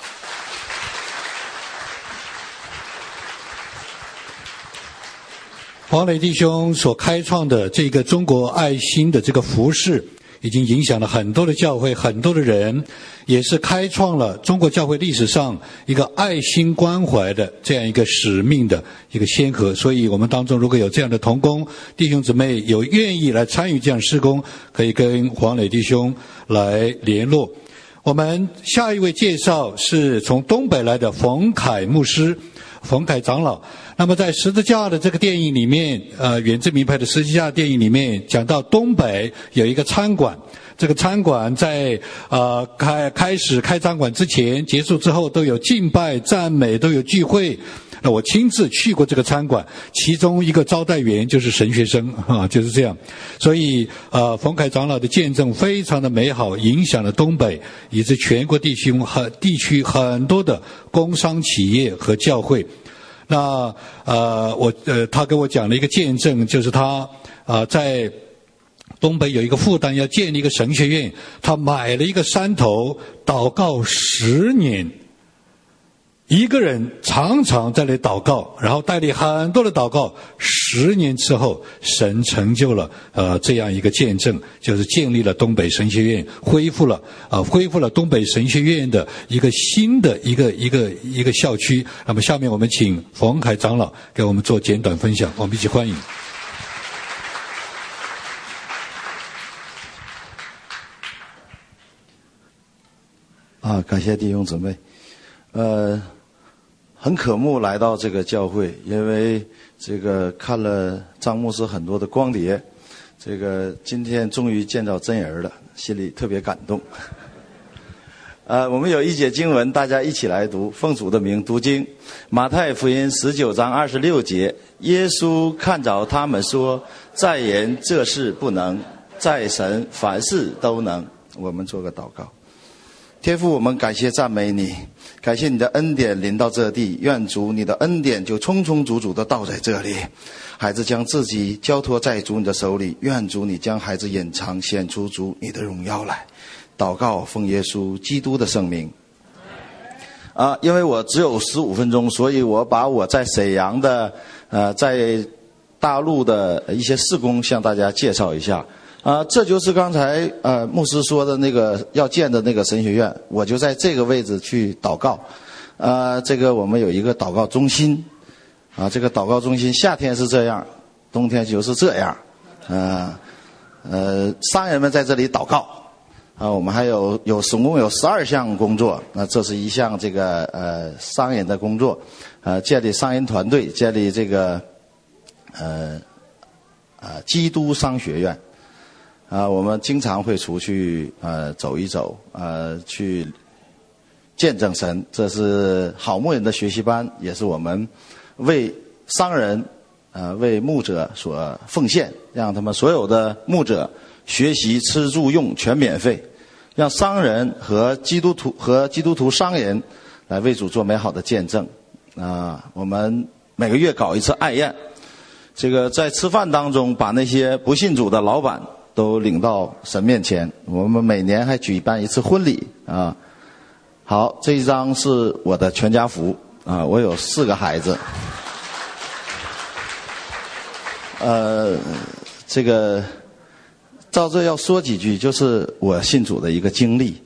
黄磊弟兄所开创的这个中国爱心的这个服事，已经影响了很多的教会，很多的人，也是开创了中国教会历史上一个爱心关怀的这样一个使命的一个先河。所以我们当中如果有这样的同工弟兄姊妹有愿意来参与这样的事工，可以跟黄磊弟兄来联络。我们下一位介绍是从东北来的冯凯牧师，冯凯长老。那么在十字架的这个电影里面，远志明派的十字架电影里面讲到东北有一个餐馆，这个餐馆在开始开餐馆之前、结束之后都有敬拜、赞美，都有聚会。那我亲自去过这个餐馆，其中一个招待员就是神学生就是这样。所以冯凯长老的见证非常的美好，影响了东北以及全国地区很多的工商企业和教会。那他给我讲了一个见证，就是他在东北有一个负担要建立一个神学院，他买了一个山头，祷告10年，一个人常常在那里祷告，然后带领很多的祷告，10年之后神成就了这样一个见证，就是建立了东北神学院，恢复了东北神学院的一个新的一个校区。那么下面我们请冯凯长老给我们做简短分享，我们一起欢迎。 感谢弟兄姊妹。很渴慕来到这个教会，因为这个看了张牧师很多的光碟，这个今天终于见到真人了，心里特别感动。我们有一节经文，大家一起来读，奉主的名读经。马太福音19章26节，耶稣看着他们说：在人这事不能，在神凡事都能。我们做个祷告。天父，我们感谢赞美你，感谢你的恩典临到这地，愿主你的恩典就充充足足的倒在这里。孩子将自己交托在主你的手里，愿主你将孩子隐藏，显出主你的荣耀来。祷告奉耶稣基督的圣名。因为我只有15分钟，所以我把我在沈阳的在大陆的一些事工向大家介绍一下。这就是刚才牧师说的那个要建的那个神学院，我就在这个位置去祷告。这个我们有一个祷告中心，这个祷告中心夏天是这样，冬天就是这样。商人们在这里祷告。我们还总共有12项工作。这是一项这个商人的工作，建立商人团队，建立这个基督商学院。我们经常会出去走一走，去见证神。这是好牧人的学习班，也是我们为商人为牧者所奉献，让他们所有的牧者学习吃住用全免费，让商人和基督徒商人来为主做美好的见证。我们每个月搞一次爱宴，这个在吃饭当中把那些不信主的老板都领到神面前。我们每年还举办一次婚礼。好，这一张是我的全家福。我有4个孩子。这个照这要说几句，就是我信主的一个经历。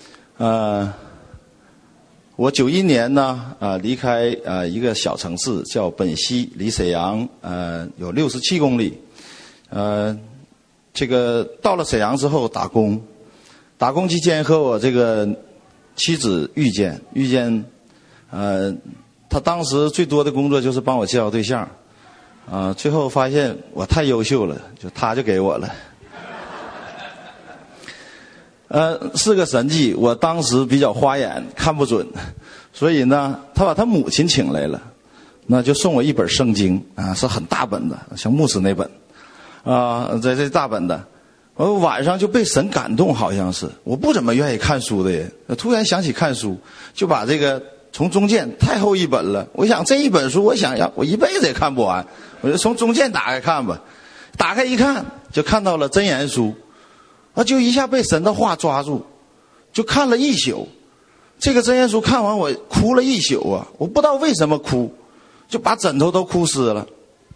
我91年呢离开一个小城市叫本溪，离沈阳有67公里。这个到了沈阳之后打工期间和我这个妻子遇见，她当时最多的工作就是帮我介绍对象。 最后发现我太优秀了，他就给我了。是个神迹，我当时比较花眼，看不准，所以呢，他把他母亲请来了，那就送我一本圣经啊，是很大本的，像牧师那本，这大本的。我晚上就被神感动，好像是我不怎么愿意看书的人，突然想起看书，就把这个从中间太厚一本了，我想这一本书，我想要我一辈子也看不完，我就从中间打开看吧，打开一看就看到了箴言书，就一下被神的话抓住，就看了一宿。这个箴言书看完我哭了一宿啊，我不知道为什么哭，就把枕头都哭湿了。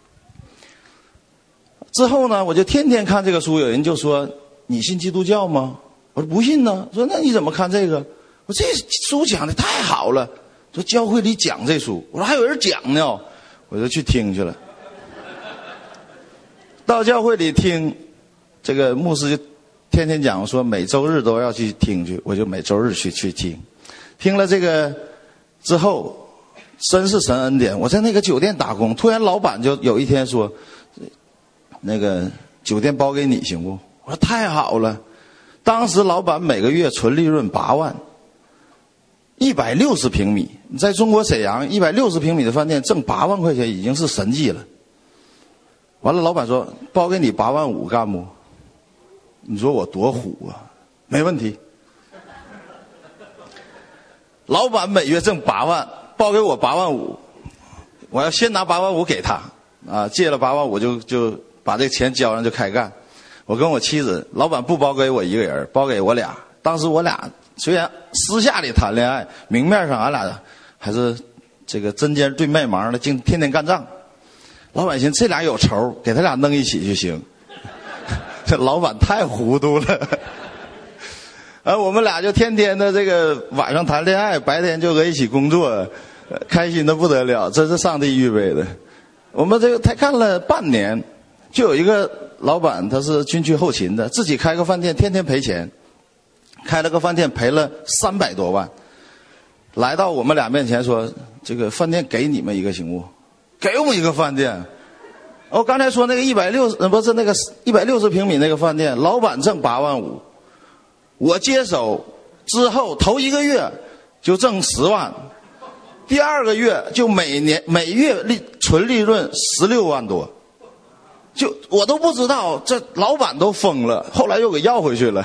之后呢，我就天天看这个书，有人就说你信基督教吗？我说不信呢。说那你怎么看这个？我说这书讲的太好了，说教会里讲这书，我说还有人讲呢，我就去听去了。到教会里听，这个牧师就天天讲说每周日都要去听去，我就每周日去听。听了这个之后，真是神恩典。我在那个酒店打工，突然老板就有一天说，那个酒店包给你行不？我说太好了。当时老板每个月纯利润8万，160平米，在中国沈阳160平米的饭店挣8万块钱已经是神迹了。完了，老板说包给你8万5干不？你说我多虎啊？没问题。老板每月挣8万，包给我8万5，我要先拿8万5给他借了8万5就把这钱交上就开干。我跟我妻子，老板不包给我一个人，包给我俩。当时我俩虽然私下里谈恋爱，明面上俺俩还是这个针尖对麦芒的，天天干仗。老板寻思这俩有仇，给他俩弄一起就行。这老板太糊涂了。我们俩就天天的这个晚上谈恋爱，白天就搁一起工作，开心的不得了，这是上帝预备的。我们这个才干了半年，就有一个老板，他是军区后勤的，自己开个饭店，天天赔钱，开了个饭店赔了300多万，来到我们俩面前说：“这个饭店给你们一个行不？给我们一个饭店。”我刚才说那个160平米那个饭店，老板挣8万5，我接手之后头1个月就挣10万，第2个月就每月纯利润16万多。就我都不知道，这老板都疯了，后来又给要回去了。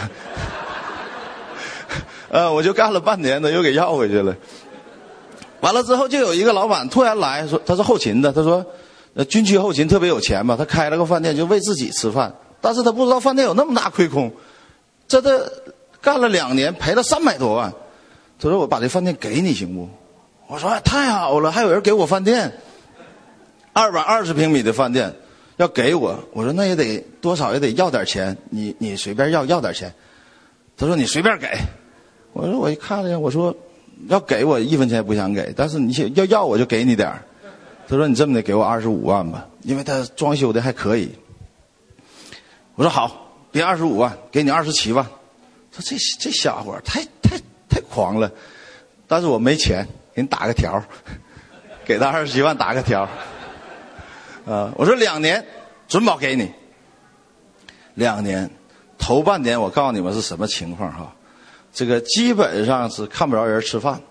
我就干了半年的，又给要回去了。完了之后，就有一个老板突然来说，他是后勤的，他说，军区后勤特别有钱嘛，他开了个饭店就为自己吃饭，但是他不知道饭店有那么大亏空，这干了2年赔了300多万。他说我把这饭店给你行不？我说太好了，还有人给我饭店，220平米的饭店。要给我说那也得多少也得要点钱，你随便要点钱。他说你随便给。我说我一看了，我说要给我1分钱也不想给，但是你要我就给你点。他说你这么的给我25万吧，因为他装修的还可以。我说好，别25万，给你27万。说这小伙太狂了，但是我没钱，给你打个条，给他27万打个条。我说2年准保给你。2年，头半年我告诉你们是什么情况哈，这个基本上是看不着人吃饭。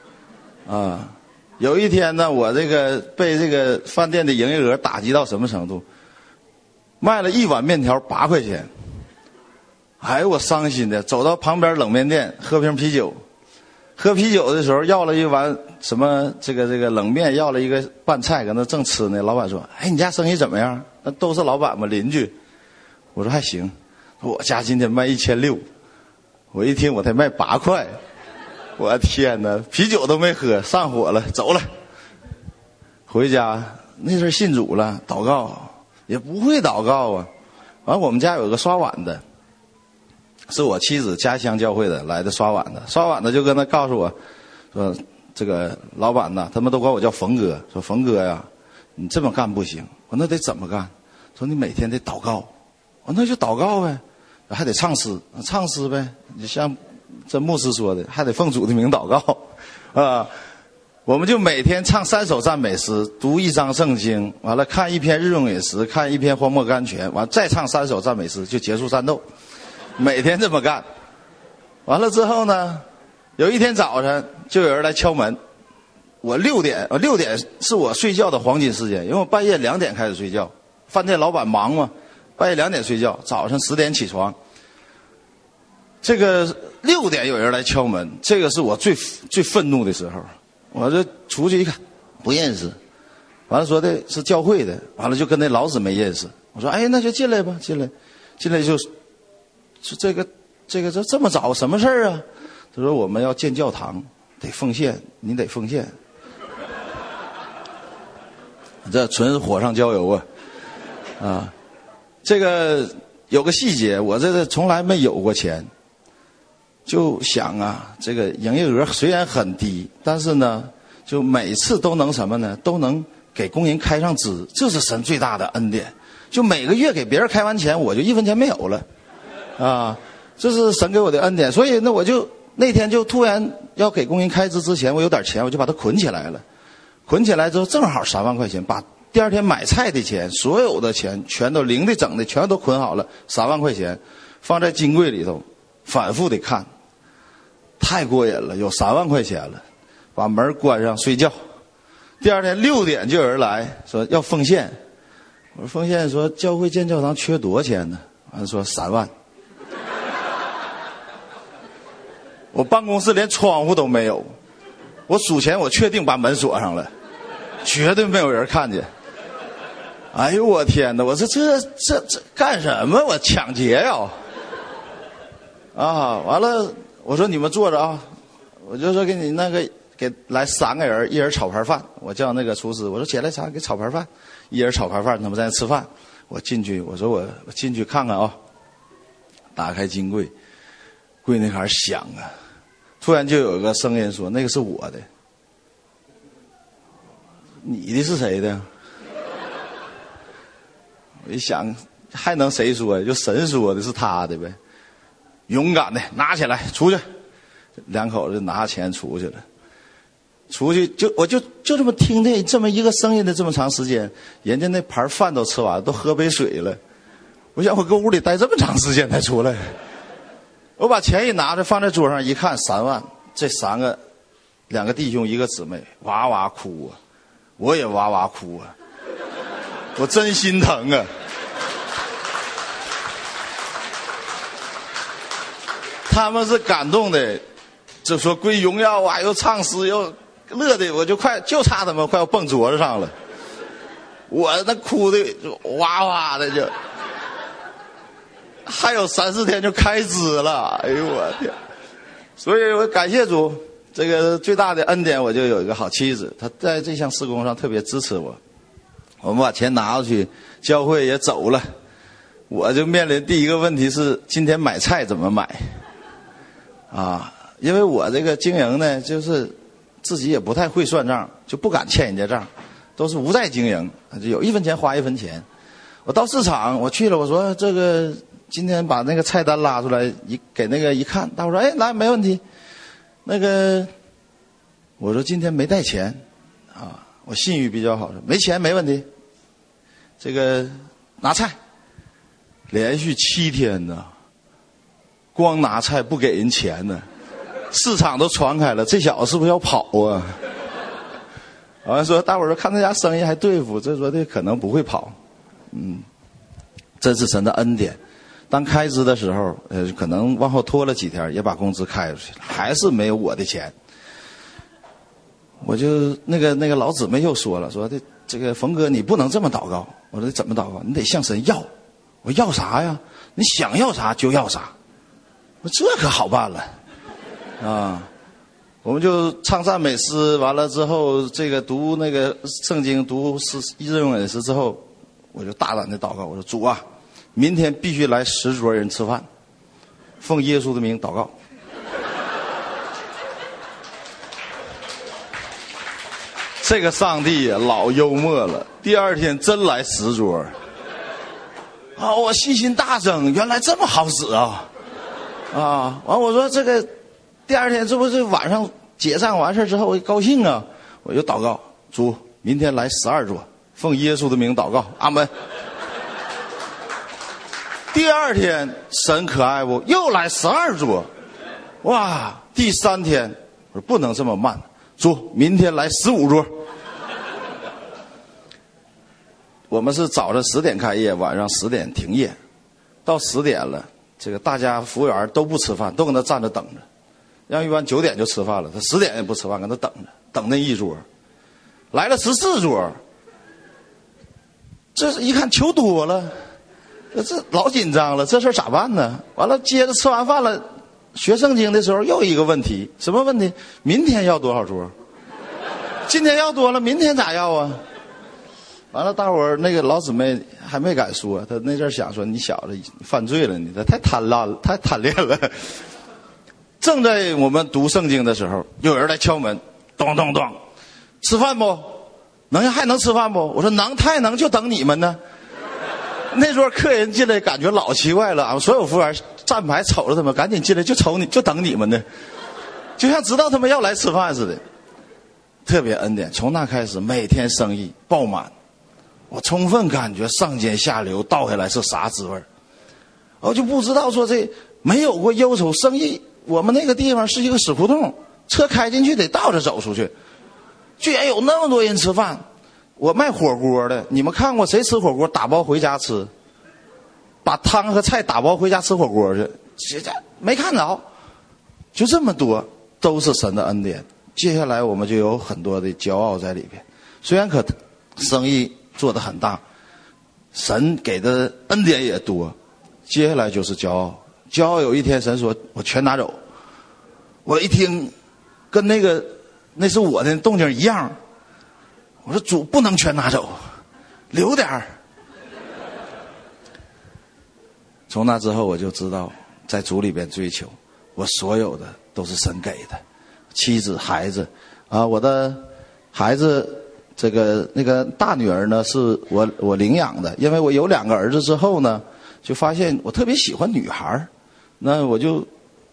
有一天呢，我这个被这个饭店的营业额打击到什么程度？卖了1碗面条8块钱，哎呦我伤心的，走到旁边冷面店喝瓶啤酒。喝啤酒的时候要了一碗什么这个冷面，要了一个拌菜，搁那正吃呢。老板说：“哎，你家生意怎么样？”那都是老板嘛，邻居。我说还行。我家今天卖1600，我一听我才卖8块，我天哪，啤酒都没喝，上火了，走了。回家那阵信主了，祷告也不会祷告啊。完我们家有个刷碗的。是我妻子家乡教会的来的刷碗的就跟他告诉我说，这个老板呐，他们都管我叫冯哥，说冯哥呀，你这么干不行。我那得怎么干？说你每天得祷告。我那就祷告呗，还得唱诗呗，你像这牧师说的，还得奉主的名祷告。我我们就每天唱3首赞美诗，读1章圣经，完了看1篇日用饮食，看1篇荒漠甘泉，完了再唱3首赞美诗，就结束战斗。每天这么干。完了之后呢，有一天早晨就有人来敲门。我6点是我睡觉的黄金时间，因为我半夜2点开始睡觉，饭店老板忙嘛，半夜2点睡觉，早上10点起床。这个6点有人来敲门，这个是我最愤怒的时候。我这出去一看，不认识，完了说的是教会的，完了就跟那老姊妹认识。我说哎，那就进来吧，进来就是这么早什么事儿啊？他说我们要建教堂，得奉献，你得奉献。这纯是火上浇油啊！这个有个细节，我这个从来没有过钱。就想啊，这个营业额虽然很低，但是呢，就每次都能什么呢？都能给工人开上支，这是神最大的恩典。就每个月给别人开完钱，我就1分钱没有了，啊，这是神给我的恩典。所以呢，我就那天就突然要给工人开支之前，我有点钱，我就把它捆起来了。捆起来之后，正好3万块钱，把第2天买菜的钱，所有的钱全都零的整的，全都捆好了，3万块钱放在金柜里头，反复的看。太过瘾了，有3万块钱了，把门关上睡觉。第2天6点就有人来说要奉献，我说奉献，说教会建教堂缺多少钱呢？完了说3万。我办公室连窗户都没有，我数钱，我确定把门锁上了，绝对没有人看见。哎呦我天哪！我说这干什么？我抢劫呀！啊，完了。我说你们坐着啊，我就说给你给来3个人，一人炒盘饭。我叫那个厨师，我说起来给炒盘饭，一人炒盘饭，他们在那吃饭。我进去，我说我进去看看啊，打开金柜，柜那开始响啊，突然就有一个声音说：“那个是我的。”你的是谁的？我一想，还能谁说呀？就神说的是他的呗。勇敢的拿起来出去，2口子拿钱出去了。出去我就这么听见这么一个声音的这么长时间，人家那盘饭都吃完了，都喝杯水了。我想我搁屋里待这么长时间才出来。我把钱一拿着放在桌上一看，3万，这2个弟兄1个姊妹哇哇哭啊，我也哇哇哭啊，我真心疼啊。他们是感动的，就说归荣耀啊，又唱诗又乐的，我就差他们快要蹦桌子上了。我那哭的就哇哇的就，还有3、4天就开支了，哎呦我天！所以我感谢主，这个最大的恩典，我就有一个好妻子，她在这项事工上特别支持我。我们把钱拿出去，教会也走了，我就面临第一个问题是今天买菜怎么买。啊，因为我这个经营呢，就是自己也不太会算账，就不敢欠人家账，都是无债经营，就有1分钱花1分钱。我到市场我去了，我说这个今天把那个菜单拉出来，给那个一看，大伙说哎来没问题。那个我说今天没带钱啊，我信誉比较好，没钱没问题。这个拿菜，连续7天呢。光拿菜不给人钱呢，市场都传开了，这小子是不是要跑啊？完了说大伙儿说看他家生意还对付，这说的可能不会跑。这是神的恩典。当开支的时候，可能往后拖了几天，也把工资开出去了，还是没有我的钱。我就那个老姊妹又说了，说这个冯哥你不能这么祷告。我说怎么祷告？你得向神要。我要啥呀？你想要啥就要啥。我这可好办了，啊，我们就唱赞美诗，完了之后，这个读那个圣经，读日用饮食之后，我就大胆的祷告，我说主啊，明天必须来10桌人吃饭，奉耶稣的名祷告。这个上帝也老幽默了，第2天真来10桌，啊，我信心大增，原来这么好使啊！啊，完我说这个第2天这不是晚上结账完事之后我高兴啊， 我就祷告，主，明天来12桌，奉耶稣的名祷告，阿门。第二天神可爱不，又来12桌，哇！第3天我说不能这么慢，主，明天来15桌。我们是早上10点开业，晚上10点停业，到10点了，这个大家服务员都不吃饭，都搁那站着等着。让一般9点就吃饭了，他10点也不吃饭，搁那等着，等那一桌，来了14桌，这一看球多了，这老紧张了，这事咋办呢？完了，接着吃完饭了，学圣经的时候又一个问题，什么问题？明天要多少桌？今天要多了，明天咋要啊？完了，大伙儿那个老姊妹还没敢说，她那阵想说你小子犯罪了，你这太贪婪了，太贪恋了。正在我们读圣经的时候，有人来敲门，咚咚咚，吃饭不？还能吃饭不？我说能，太能，就等你们呢。那桌客人进来，感觉老奇怪了啊！所有服务员站排瞅着他们，赶紧进来，就等你们呢，就像知道他们要来吃饭似的。特别恩典，从那开始每天生意爆满，我充分感觉上尖下流倒下来是啥滋味。我就不知道说这没有过忧愁生意。我们那个地方是一个死胡同，车开进去得倒着走出去，居然有那么多人吃饭。我卖火锅的，你们看过谁吃火锅打包回家吃？把汤和菜打包回家吃火锅去？没看着。就这么多，都是神的恩典。接下来我们就有很多的骄傲在里边，虽然生意做得很大，神给的恩典也多，接下来就是骄傲。骄傲有一天神说我全拿走，我一听跟那是我的动静一样，我说主不能全拿走，留点儿。从那之后我就知道在主里边追求，我所有的都是神给的，妻子孩子啊，我的孩子那个大女儿呢是我领养的，因为我有2个儿子之后呢，就发现我特别喜欢女孩，那我就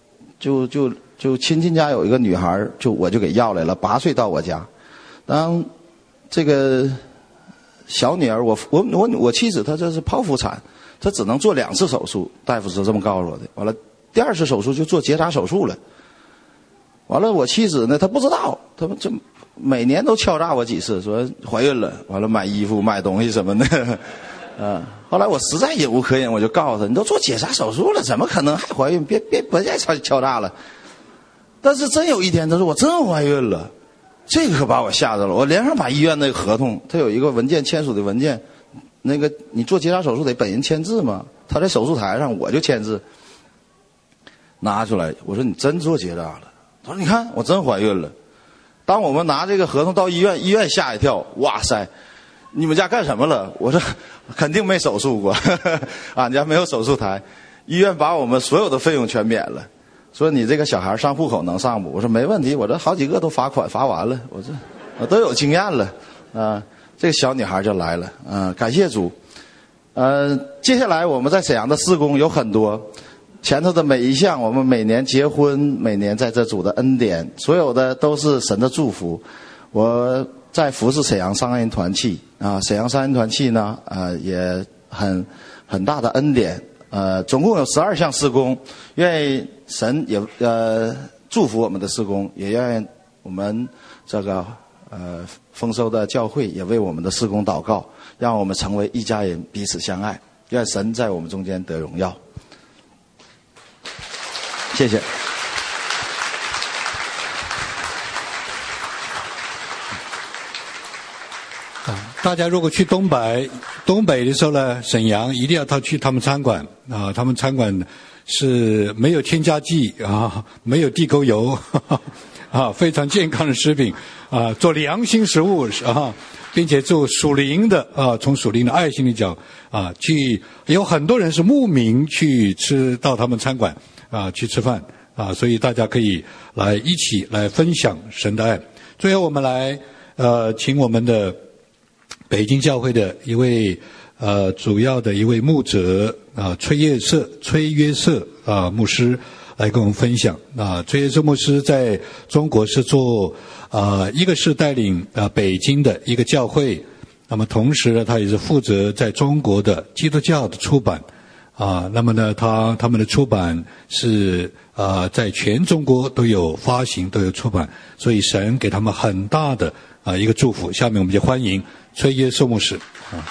亲戚家有一个女孩，我就给要来了，8岁到我家。当这个小女儿，我妻子她这是剖腹产，她只能做2次手术，大夫是这么告诉我的。完了，第2次手术就做结扎手术了。完了，我妻子呢，她不知道，她这每年都敲诈我几次，说怀孕了，完了买衣服买东西什么的。后来我实在忍无可忍，我就告诉他，你都做结扎手术了，怎么可能还怀孕？别再敲诈了。但是真有一天，他说我真怀孕了，这个可把我吓着了。我连上把医院那个合同，他有一个文件签署的文件，那个你做结扎手术得本人签字嘛，他在手术台上我就签字，拿出来，我说你真做结扎了？他说你看我真怀孕了。当我们拿这个合同到医院吓一跳，哇塞！你们家干什么了？我说肯定没手术过，俺家没有手术台，医院把我们所有的费用全免了，说你这个小孩上户口能上不？我说没问题，我这好几个都罚款罚完了，我都有经验了啊。这个小女孩就来了啊，感谢主。接下来我们在沈阳的事工有很多，前头的每一项，我们每年结婚，每年在这主的恩典，所有的都是神的祝福。我在服侍沈阳商人团契啊，沈阳商人团契呢，也很大的恩典，总共有12项事工，愿神也祝福我们的事工，也愿我们这个丰收的教会也为我们的事工祷告，让我们成为一家人，彼此相爱，愿神在我们中间得荣耀。谢谢。 大家如果去东北的时候呢，沈阳一定要去他们餐馆啊，他们餐馆是没有添加剂啊，没有地沟油啊，非常健康的食品啊，做良心食物啊，并且做属灵的啊，从属灵的爱心的角啊，有很多人是慕名去到他们餐馆啊去吃饭啊，所以大家可以一起来分享神的爱。最后我们来请我们的北京教会的一位主要的一位牧者崔约瑟牧师来跟我们分享。崔先生牧师在中国是做一个是带领北京的一个教会，那么同时呢，他也是负责在中国的基督教的出版那么呢，他们的出版是在全中国都有发行，都有出版，所以神给他们很大的一个祝福。下面我们就欢迎崔耶寿牧师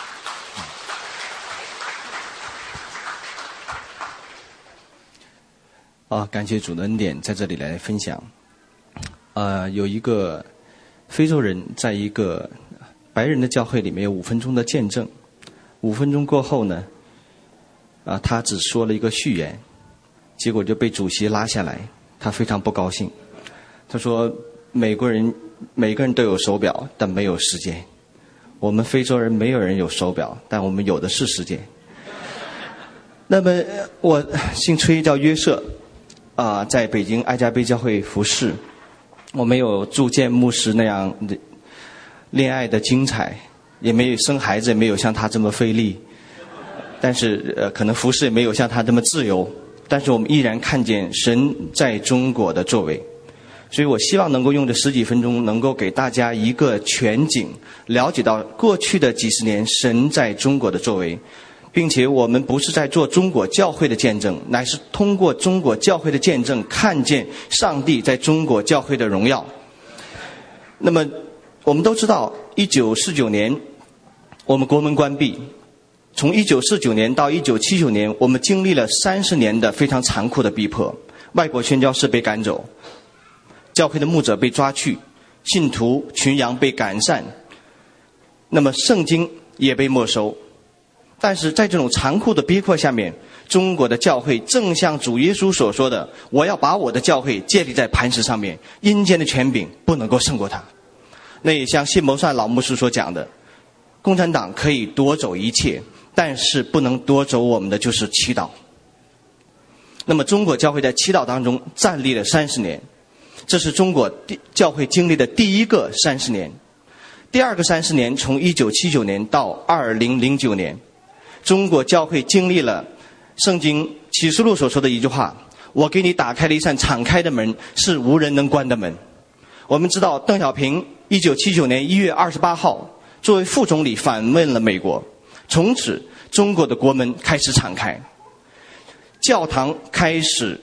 感谢主的恩典，在这里来分享。有一个非洲人在一个白人的教会里面有5分钟的见证，5分钟过后呢，他只说了一个序言，结果就被主席拉下来，他非常不高兴。他说：美国人每个人都有手表，但没有时间；我们非洲人没有人有手表，但我们有的是时间。那么我姓崔，叫约瑟，在北京爱家杯教会服侍。我没有铸剑牧师那样的恋爱的精彩，也没有生孩子，也没有像他这么费力，但是可能服侍也没有像他这么自由，但是我们依然看见神在中国的作为。所以我希望能够用这10几分钟能够给大家一个全景，了解到过去的几十年神在中国的作为，并且我们不是在做中国教会的见证，乃是通过中国教会的见证看见上帝在中国教会的荣耀。那么我们都知道1949年我们国门关闭，从1949年到1979年我们经历了30年的非常残酷的逼迫，外国宣教士被赶走，教会的牧者被抓去，信徒群羊被赶散，那么圣经也被没收。但是在这种残酷的逼迫下面，中国的教会正像主耶稣所说的，我要把我的教会建立在磐石上面，阴间的权柄不能够胜过它。那也像谢谋善老牧师所讲的，共产党可以夺走一切，但是不能夺走我们的就是祈祷。那么中国教会在祈祷当中站立了30年，这是中国教会经历的第一个30年。第二个30年从1979年到2009年，中国教会经历了圣经启示录所说的一句话，我给你打开了一扇敞开的门，是无人能关的门。我们知道邓小平1979年1月28号作为副总理访问了美国，从此中国的国门开始敞开，教堂开始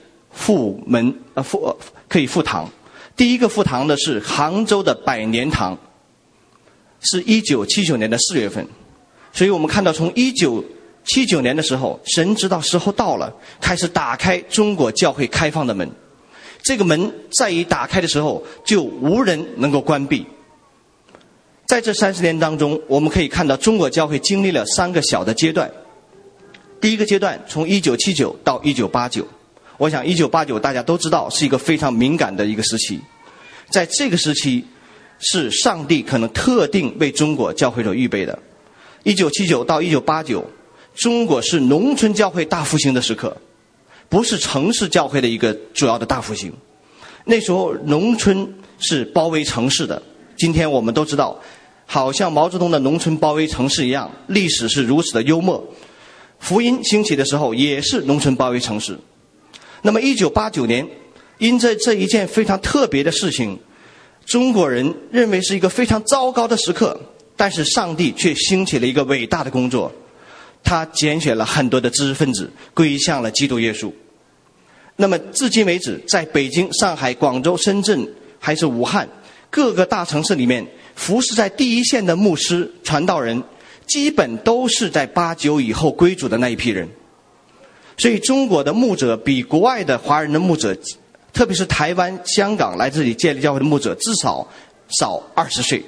可以复堂。第一个复堂的是杭州的百年堂，是1979年的4月份。所以我们看到从1979年的时候，神知道时候到了，开始打开中国教会开放的门。这个门在一打开的时候，就无人能够关闭。在这30年当中，我们可以看到中国教会经历了3个小的阶段。第一个阶段从1979到1989，我想1989大家都知道是一个非常敏感的一个时期。在这个时期是上帝可能特定为中国教会所预备的。1979到1989，中国是农村教会大复兴的时刻，不是城市教会的一个主要的大复兴。那时候农村是包围城市的，今天我们都知道，好像毛泽东的农村包围城市一样，历史是如此的幽默。福音兴起的时候也是农村包围城市。那么1989年，因这一件非常特别的事情，中国人认为是一个非常糟糕的时刻，但是上帝却兴起了一个伟大的工作，他拣选了很多的知识分子归向了基督耶稣。那么至今为止，在北京、上海、广州、深圳还是武汉各个大城市里面，服侍在第一线的牧师传道人基本都是在89以后归主的那一批人。所以中国的牧者比国外的华人的牧者，特别是台湾、香港来这里建立教会的牧者至少少20岁。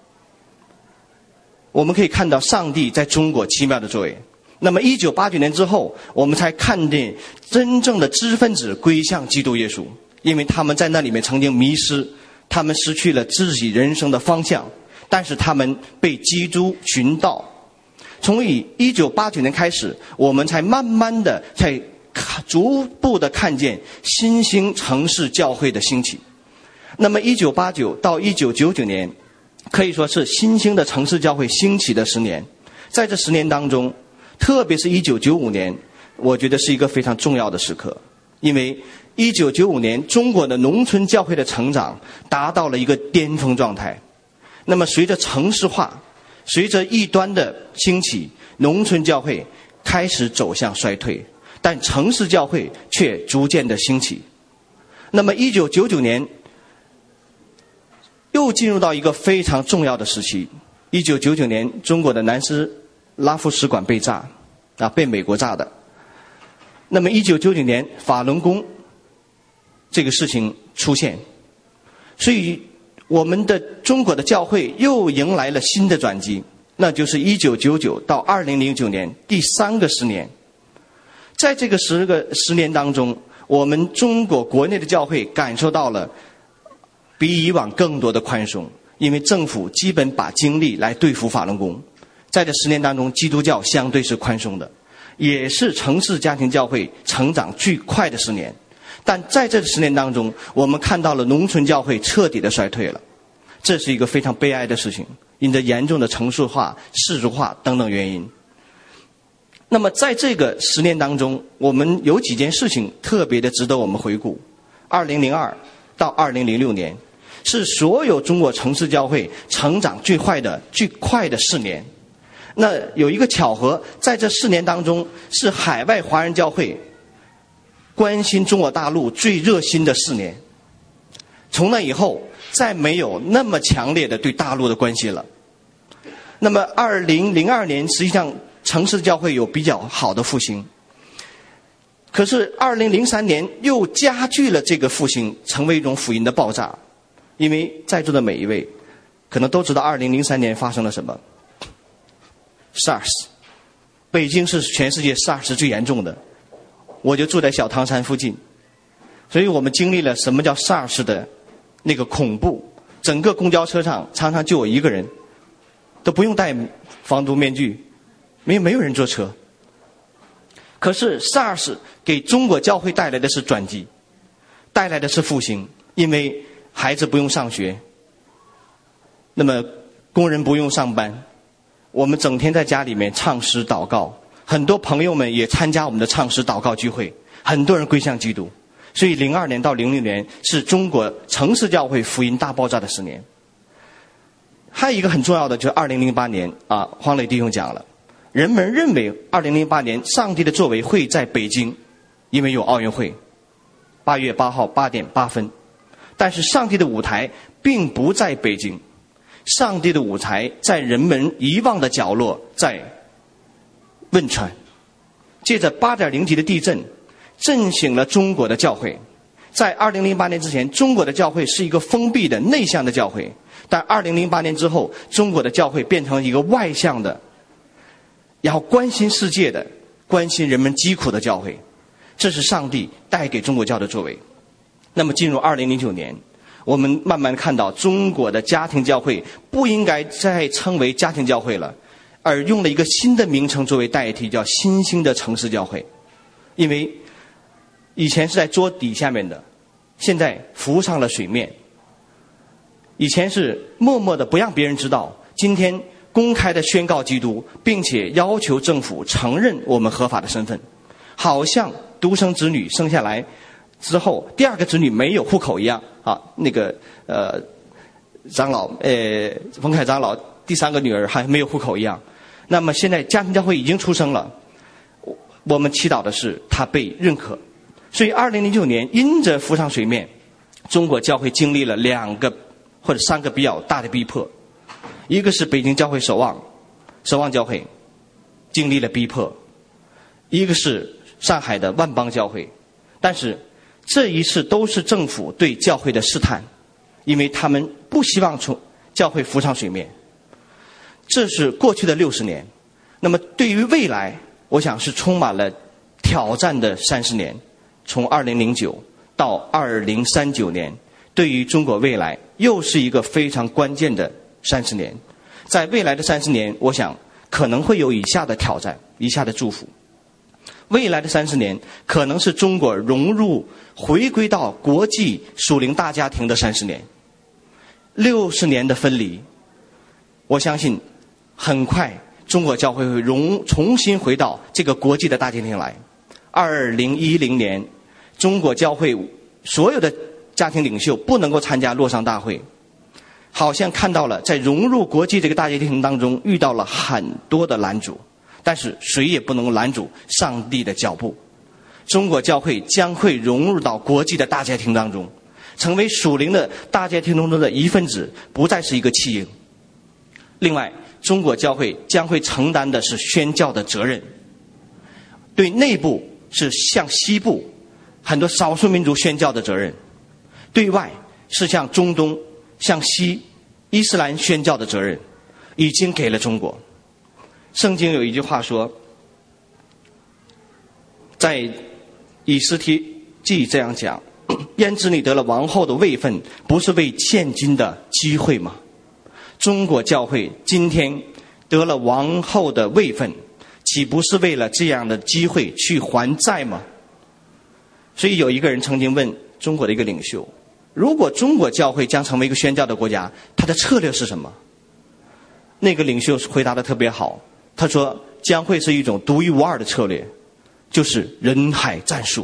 我们可以看到上帝在中国奇妙的作为。那么1989年之后，我们才看见真正的知识分子归向基督耶稣，因为他们在那里面曾经迷失，他们失去了自己人生的方向，但是他们被基督寻到。从1989年开始，我们才慢慢的才逐步的看见新兴城市教会的兴起。那么1989到1999年可以说是新兴的城市教会兴起的10年。在这10年当中，特别是1995年，我觉得是一个非常重要的时刻，因为 1995年中国的农村教会的成长达到了一个巅峰状态。那么随着城市化，随着异端的兴起，农村教会开始走向衰退，但城市教会却逐渐的兴起。那么1999年又进入到一个非常重要的时期。1999年中国的南斯拉夫使馆被炸，被美国炸的。那么1999年法轮功这个事情出现，所以我们的中国的教会又迎来了新的转机，那就是1999到2009年第3个10年。在这个10年当中，我们中国国内的教会感受到了比以往更多的宽松，因为政府基本把精力来对付法轮功。在这10年当中，基督教相对是宽松的，也是城市家庭教会成长最快的10年。但在这10年当中，我们看到了农村教会彻底的衰退了，这是一个非常悲哀的事情，因着严重的城市化、世俗化等等原因。那么在这个10年当中，我们有几件事情特别的值得我们回顾。2002到2006年是所有中国城市教会成长最快的4年。那有一个巧合，在这4年当中是海外华人教会关心中国大陆最热心的4年。从那以后再没有那么强烈的对大陆的关心了。那么2002年实际上城市教会有比较好的复兴，可是2003年又加剧了这个复兴，成为一种福音的爆炸。因为在座的每一位可能都知道2003年发生了什么。SARS， 北京是全世界 SARS 最严重的，我就住在小汤山附近，所以我们经历了什么叫 SARS 的那个恐怖。整个公交车上常常就我一个人，都不用戴防毒面具，没有人坐车。可是 SARS 给中国教会带来的是转机，带来的是复兴，因为孩子不用上学，那么工人不用上班，我们整天在家里面唱诗祷告，很多朋友们也参加我们的唱诗祷告聚会，很多人归向基督。所以02年到00年是中国城市教会福音大爆炸的10年。还有一个很重要的就是2008年黄磊弟兄讲了，人们认为2008年上帝的作为会在北京，因为有奥运会，8月8号8点8分。但是上帝的舞台并不在北京，上帝的舞台在人们遗忘的角落，在汶川。借着8.0级的地震震醒了中国的教会。在2008年之前，中国的教会是一个封闭的内向的教会，但2008年之后，中国的教会变成一个外向的，然后关心世界的，关心人们疾苦的教会。这是上帝带给中国教的作为。那么进入2009年，我们慢慢看到中国的家庭教会不应该再称为家庭教会了，而用了一个新的名称作为代替，叫新兴的城市教会。因为以前是在桌底下面的，现在浮上了水面。以前是默默的不让别人知道，今天公开的宣告基督，并且要求政府承认我们合法的身份。好像独生子女生下来之后，第2个子女没有户口一样长老冯凯长老第3个女儿还没有户口一样。那么现在家庭教会已经出生了，我们祈祷的是他被认可。所以2009年因着浮上水面，中国教会经历了2个或者3个比较大的逼迫。一个是北京教会守望教会经历了逼迫，一个是上海的万邦教会。但是这一次都是政府对教会的试探，因为他们不希望从教会浮上水面。这是过去的60年。那么对于未来，我想是充满了挑战的30年。从2009到2039年，对于中国未来又是一个非常关键的30年。在未来的30年，我想可能会有以下的挑战，以下的祝福。未来的30年可能是中国融入回归到国际属灵大家庭的30年。60年的分离，我相信很快中国教会会重新回到这个国际的大家庭来。2010年中国教会所有的家庭领袖不能够参加洛桑大会，好像看到了在融入国际这个大家庭当中遇到了很多的拦阻，但是谁也不能拦阻上帝的脚步。中国教会将会融入到国际的大家庭当中，成为属灵的大家庭当中的一份子，不再是一个弃婴。另外，中国教会将会承担的是宣教的责任，对内部是向西部很多少数民族宣教的责任，对外是向中东、向西伊斯兰宣教的责任，已经给了中国。圣经有一句话说，在以斯帖记这样讲，焉知你得了王后的位分，不是为现今的机会吗？中国教会今天得了王后的位分，岂不是为了这样的机会去还债吗？所以有一个人曾经问中国的一个领袖，如果中国教会将成为一个宣教的国家，他的策略是什么？那个领袖回答得特别好，他说将会是一种独一无二的策略，就是人海战术。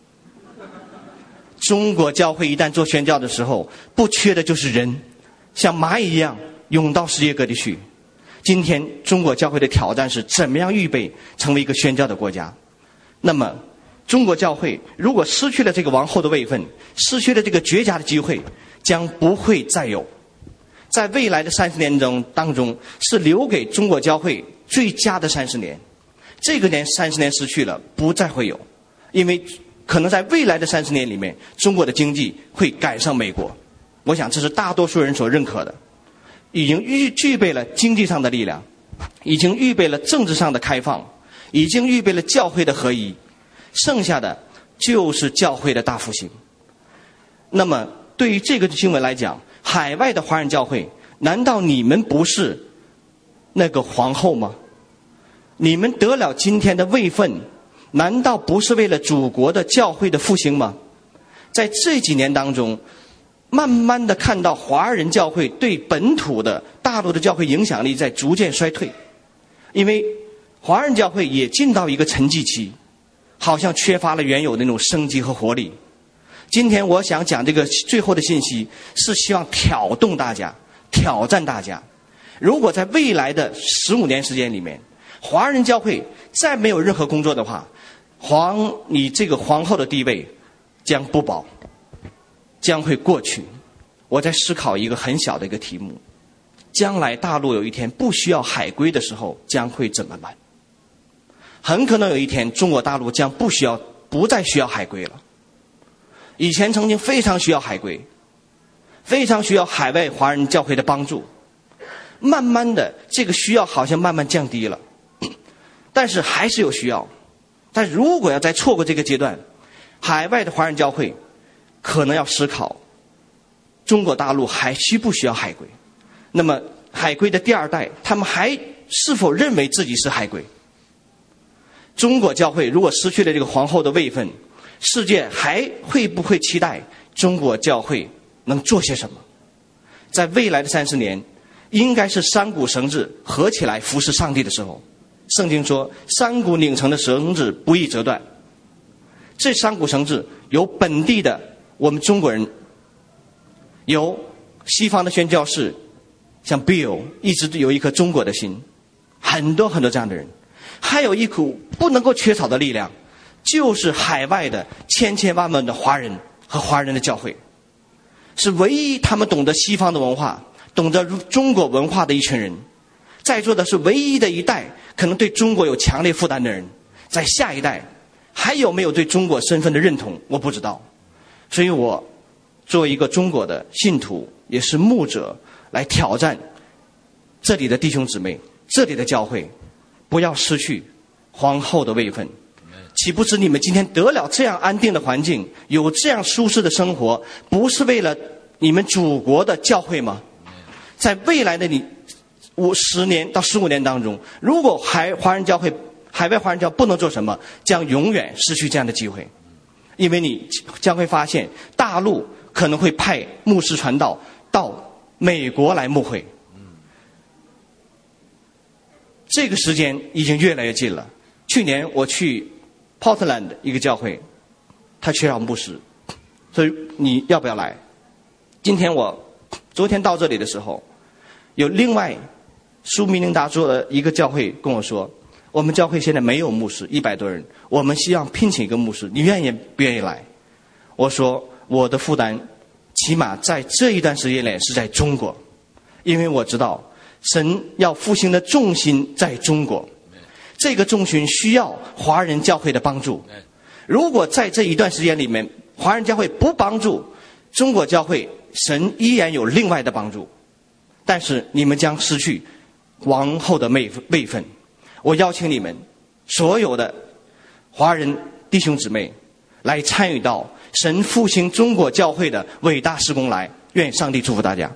中国教会一旦做宣教的时候，不缺的就是人，像蚂蚁一样涌到世界各地去。今天中国教会的挑战是怎么样预备成为一个宣教的国家。那么中国教会如果失去了这个王后的位分，失去了这个绝佳的机会，将不会再有。在未来的30年当中，是留给中国教会最佳的30年。这个30年失去了，不再会有，因为可能在未来的30年里面，中国的经济会赶上美国。我想这是大多数人所认可的，已经具备了经济上的力量，已经预备了政治上的开放，已经预备了教会的合一，剩下的就是教会的大复兴。那么对于这个新闻来讲，海外的华人教会，难道你们不是那个皇后吗？你们得了今天的位分，难道不是为了祖国的教会的复兴吗？在这几年当中，慢慢的看到华人教会对本土的大陆的教会影响力在逐渐衰退，因为华人教会也进到一个沉寂期，好像缺乏了原有的那种生机和活力。今天我想讲这个最后的信息，是希望挑动大家，挑战大家。如果在未来的15年时间里面，华人教会再没有任何工作的话，你这个皇后的地位将不保，将会过去。我在思考一个很小的一个题目，将来大陆有一天不需要海归的时候将会怎么办？很可能有一天中国大陆将不再需要海归了。以前曾经非常需要海归，非常需要海外华人教会的帮助，慢慢的这个需要好像慢慢降低了，但是还是有需要。但如果要再错过这个阶段，海外的华人教会可能要思考，中国大陆还需不需要海归？那么海归的第二代，他们还是否认为自己是海归？中国教会如果失去了这个皇后的位分，世界还会不会期待中国教会能做些什么？在未来的30年，应该是三股绳子合起来服侍上帝的时候。圣经说，三股拧成的绳子不易折断。这三股绳子有本地的我们中国人，有西方的宣教士，像 Bill 一直有一颗中国的心，很多很多这样的人，还有一股不能够缺少的力量，就是海外的千千万万的华人和华人的教会，是唯一他们懂得西方的文化，懂得中国文化的一群人。在座的是唯一的一代可能对中国有强烈负担的人，在下一代还有没有对中国身份的认同，我不知道。所以我作为一个中国的信徒，也是牧者，来挑战这里的弟兄姊妹，这里的教会，不要失去皇后的位分。岂不知你们今天得了这样安定的环境，有这样舒适的生活，不是为了你们祖国的教会吗？在未来的10年到15年当中，如果海外华人教不能做什么，将永远失去这样的机会。因为你将会发现，大陆可能会派牧师传道到美国来牧会，这个时间已经越来越近了。去年我去 Portland 一个教会， 他缺少牧师，所以你要不要来？昨天到这里的时候，有另外苏明林达做的一个教会跟我说，我们教会现在没有牧师，100多人，我们希望聘请一个牧师，你愿意不愿意来？我说我的负担起码在这一段时间内是在中国，因为我知道神要复兴的重心在中国，这个重心需要华人教会的帮助。如果在这一段时间里面华人教会不帮助中国教会，神依然有另外的帮助，但是你们将失去王后的位分。我邀请你们所有的华人弟兄姊妹来参与到神复兴中国教会的伟大事工来，愿上帝祝福大家。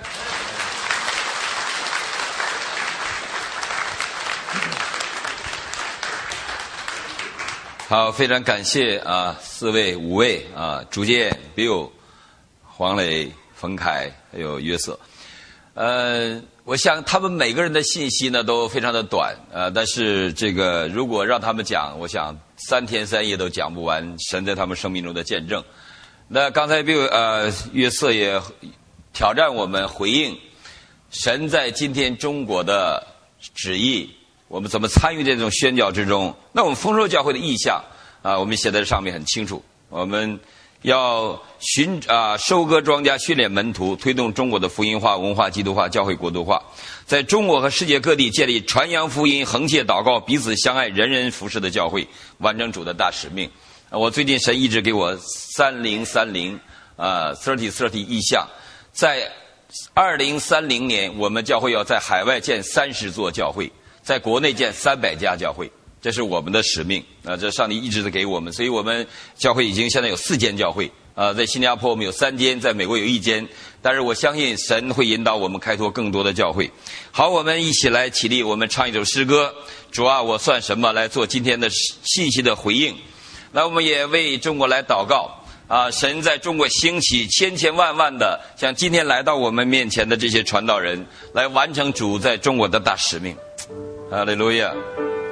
好，非常感谢4位、5位朱建、Bill、黄磊、冯凯还有约瑟。我想他们每个人的信息呢都非常的短，但是这个如果让他们讲，我想3天3夜都讲不完神在他们生命中的见证。那刚才约瑟也挑战我们回应神在今天中国的旨意，我们怎么参与这种宣教之中。那我们丰收教会的意向我们写在上面很清楚，我们要收割庄稼，训练门徒，推动中国的福音化、文化基督化、教会国度化，在中国和世界各地建立传扬福音、恒切祷告、彼此相爱、人人服侍的教会，完成主的大使命。我最近神一直给我3030 3030意向，在2030年我们教会要在海外建30座教会，在国内建300家教会，这是我们的使命这上帝一直在给我们，所以我们教会已经现在有4间教会在新加坡我们有3间，在美国有1间，但是我相信神会引导我们开拓更多的教会。好，我们一起来起立，我们唱一首诗歌，主啊我算什么，来做今天的信息的回应。那我们也为中国来祷告神在中国兴起千千万万的像今天来到我们面前的这些传道人，来完成主在中国的大使命。哈利路亚。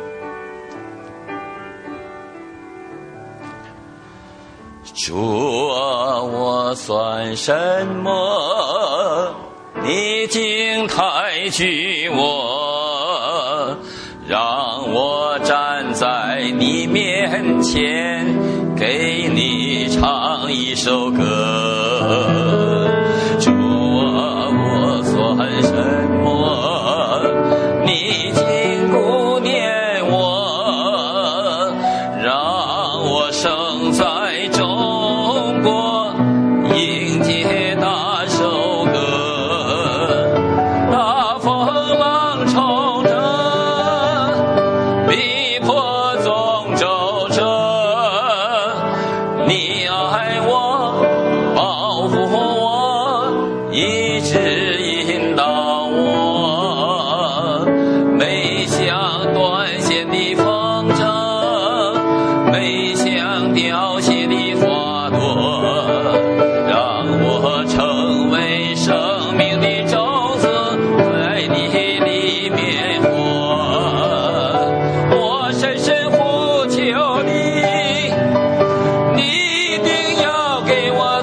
主啊我算什么，你竟抬举我，让我站在你面前，给你唱一首歌。主啊我算什么，你竟顾念我，让我生在中国，迎接大收割。大风浪冲着，逼迫纵舟着，你爱我，保护我，一直引导我，没像断线的风筝，没像凋谢的花朵，让我成为生命的种子，在你里面活。我深深呼求你，你一定要给我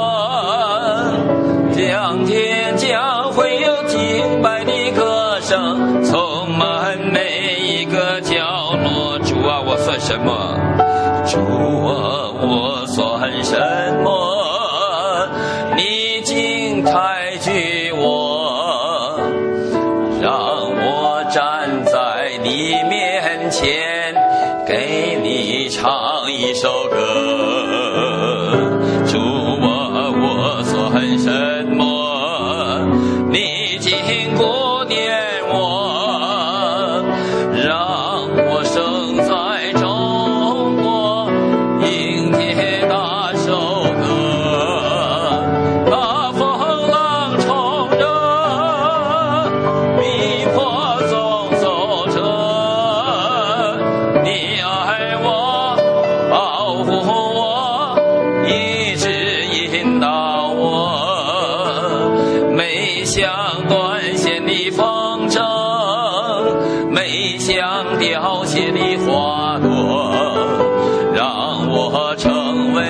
做，将天将会有敬拜的歌声充满每一个角落。主啊我算什么，主啊我算什么，你竟抬举我，让我站在你面前，给你唱一首歌。主啊我算什么，你竟顾念我，让我生在中国，迎接大收割。大风浪冲着，逼迫纵舟着，你爱我，保护我，一直引导我，没像断线的风筝，没像凋谢的花朵，让我成为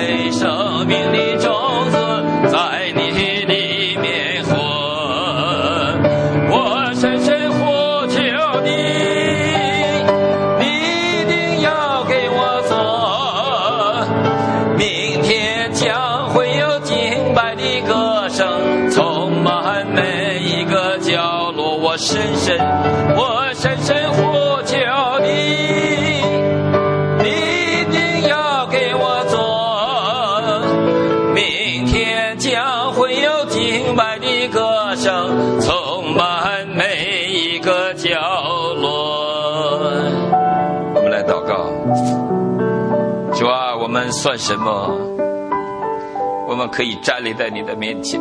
我深深呼求你，你一定要给我做。明天将会有敬拜的歌声充满每一个角落。我们来祷告。主啊，我们算什么？我们可以站立在你的面前。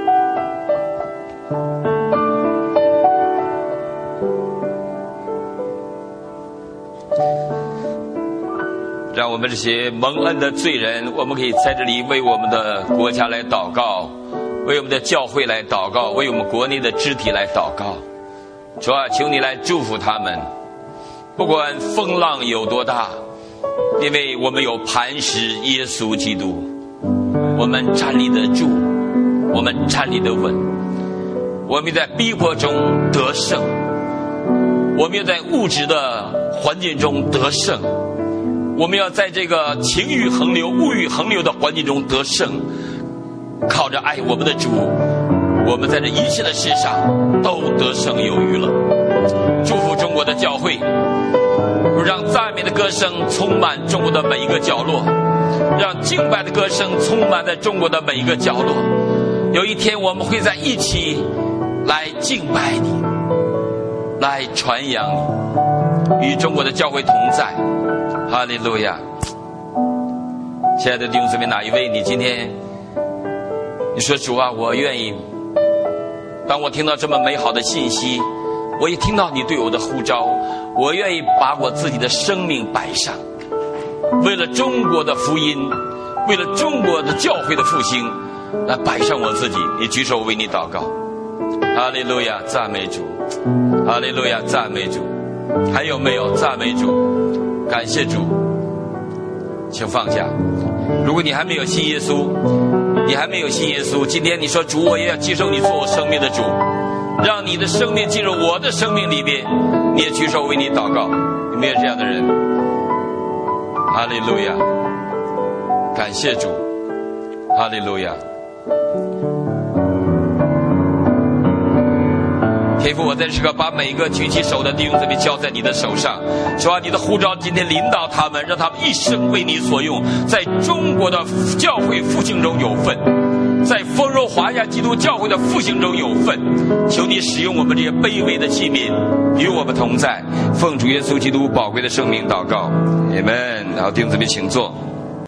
让我们这些蒙恩的罪人，我们可以在这里为我们的国家来祷告，为我们的教会来祷告，为我们国内的肢体来祷告。主啊，求你来祝福他们，不管风浪有多大，因为我们有磐石耶稣基督，我们站立得住，我们站立得稳，我们在逼迫中得胜，我们要在物质的环境中得胜，我们要在这个情欲横流、物欲横流的环境中得胜。靠着爱我们的主，我们在这一切的事上都得胜有余了。祝福中国的教会，让赞美的歌声充满中国的每一个角落，让敬拜的歌声充满在中国的每一个角落。有一天我们会在一起来敬拜你，来传扬你，与中国的教会同在。哈利路亚！亲爱的弟兄姊妹，哪一位你今天你说主啊，我愿意，当我听到这么美好的信息，我也听到你对我的呼召，我愿意把我自己的生命摆上，为了中国的福音，为了中国的教会的复兴，来摆上我自己。你举手为你祷告。哈利路亚，赞美主！哈利路亚，赞美主！还有没有？赞美主！感谢主！请放下。如果你还没有信耶稣，你还没有信耶稣，今天你说主，我也要接受你做我生命的主，让你的生命进入我的生命里边，你也举手为你祷告。有没有这样的人？哈利路亚！感谢主！哈利路亚！天父，我在这个把每一个举起手的弟兄姊妹交在你的手上，主啊，你的呼召今天领导他们，让他们一生为你所用，在中国的教会复兴中有份，在丰柔华夏基督教会的复兴中有份。求你使用我们这些卑微的器皿，与我们同在。奉主耶稣基督宝贵的圣名祷告，阿们。然后弟兄姊妹请坐。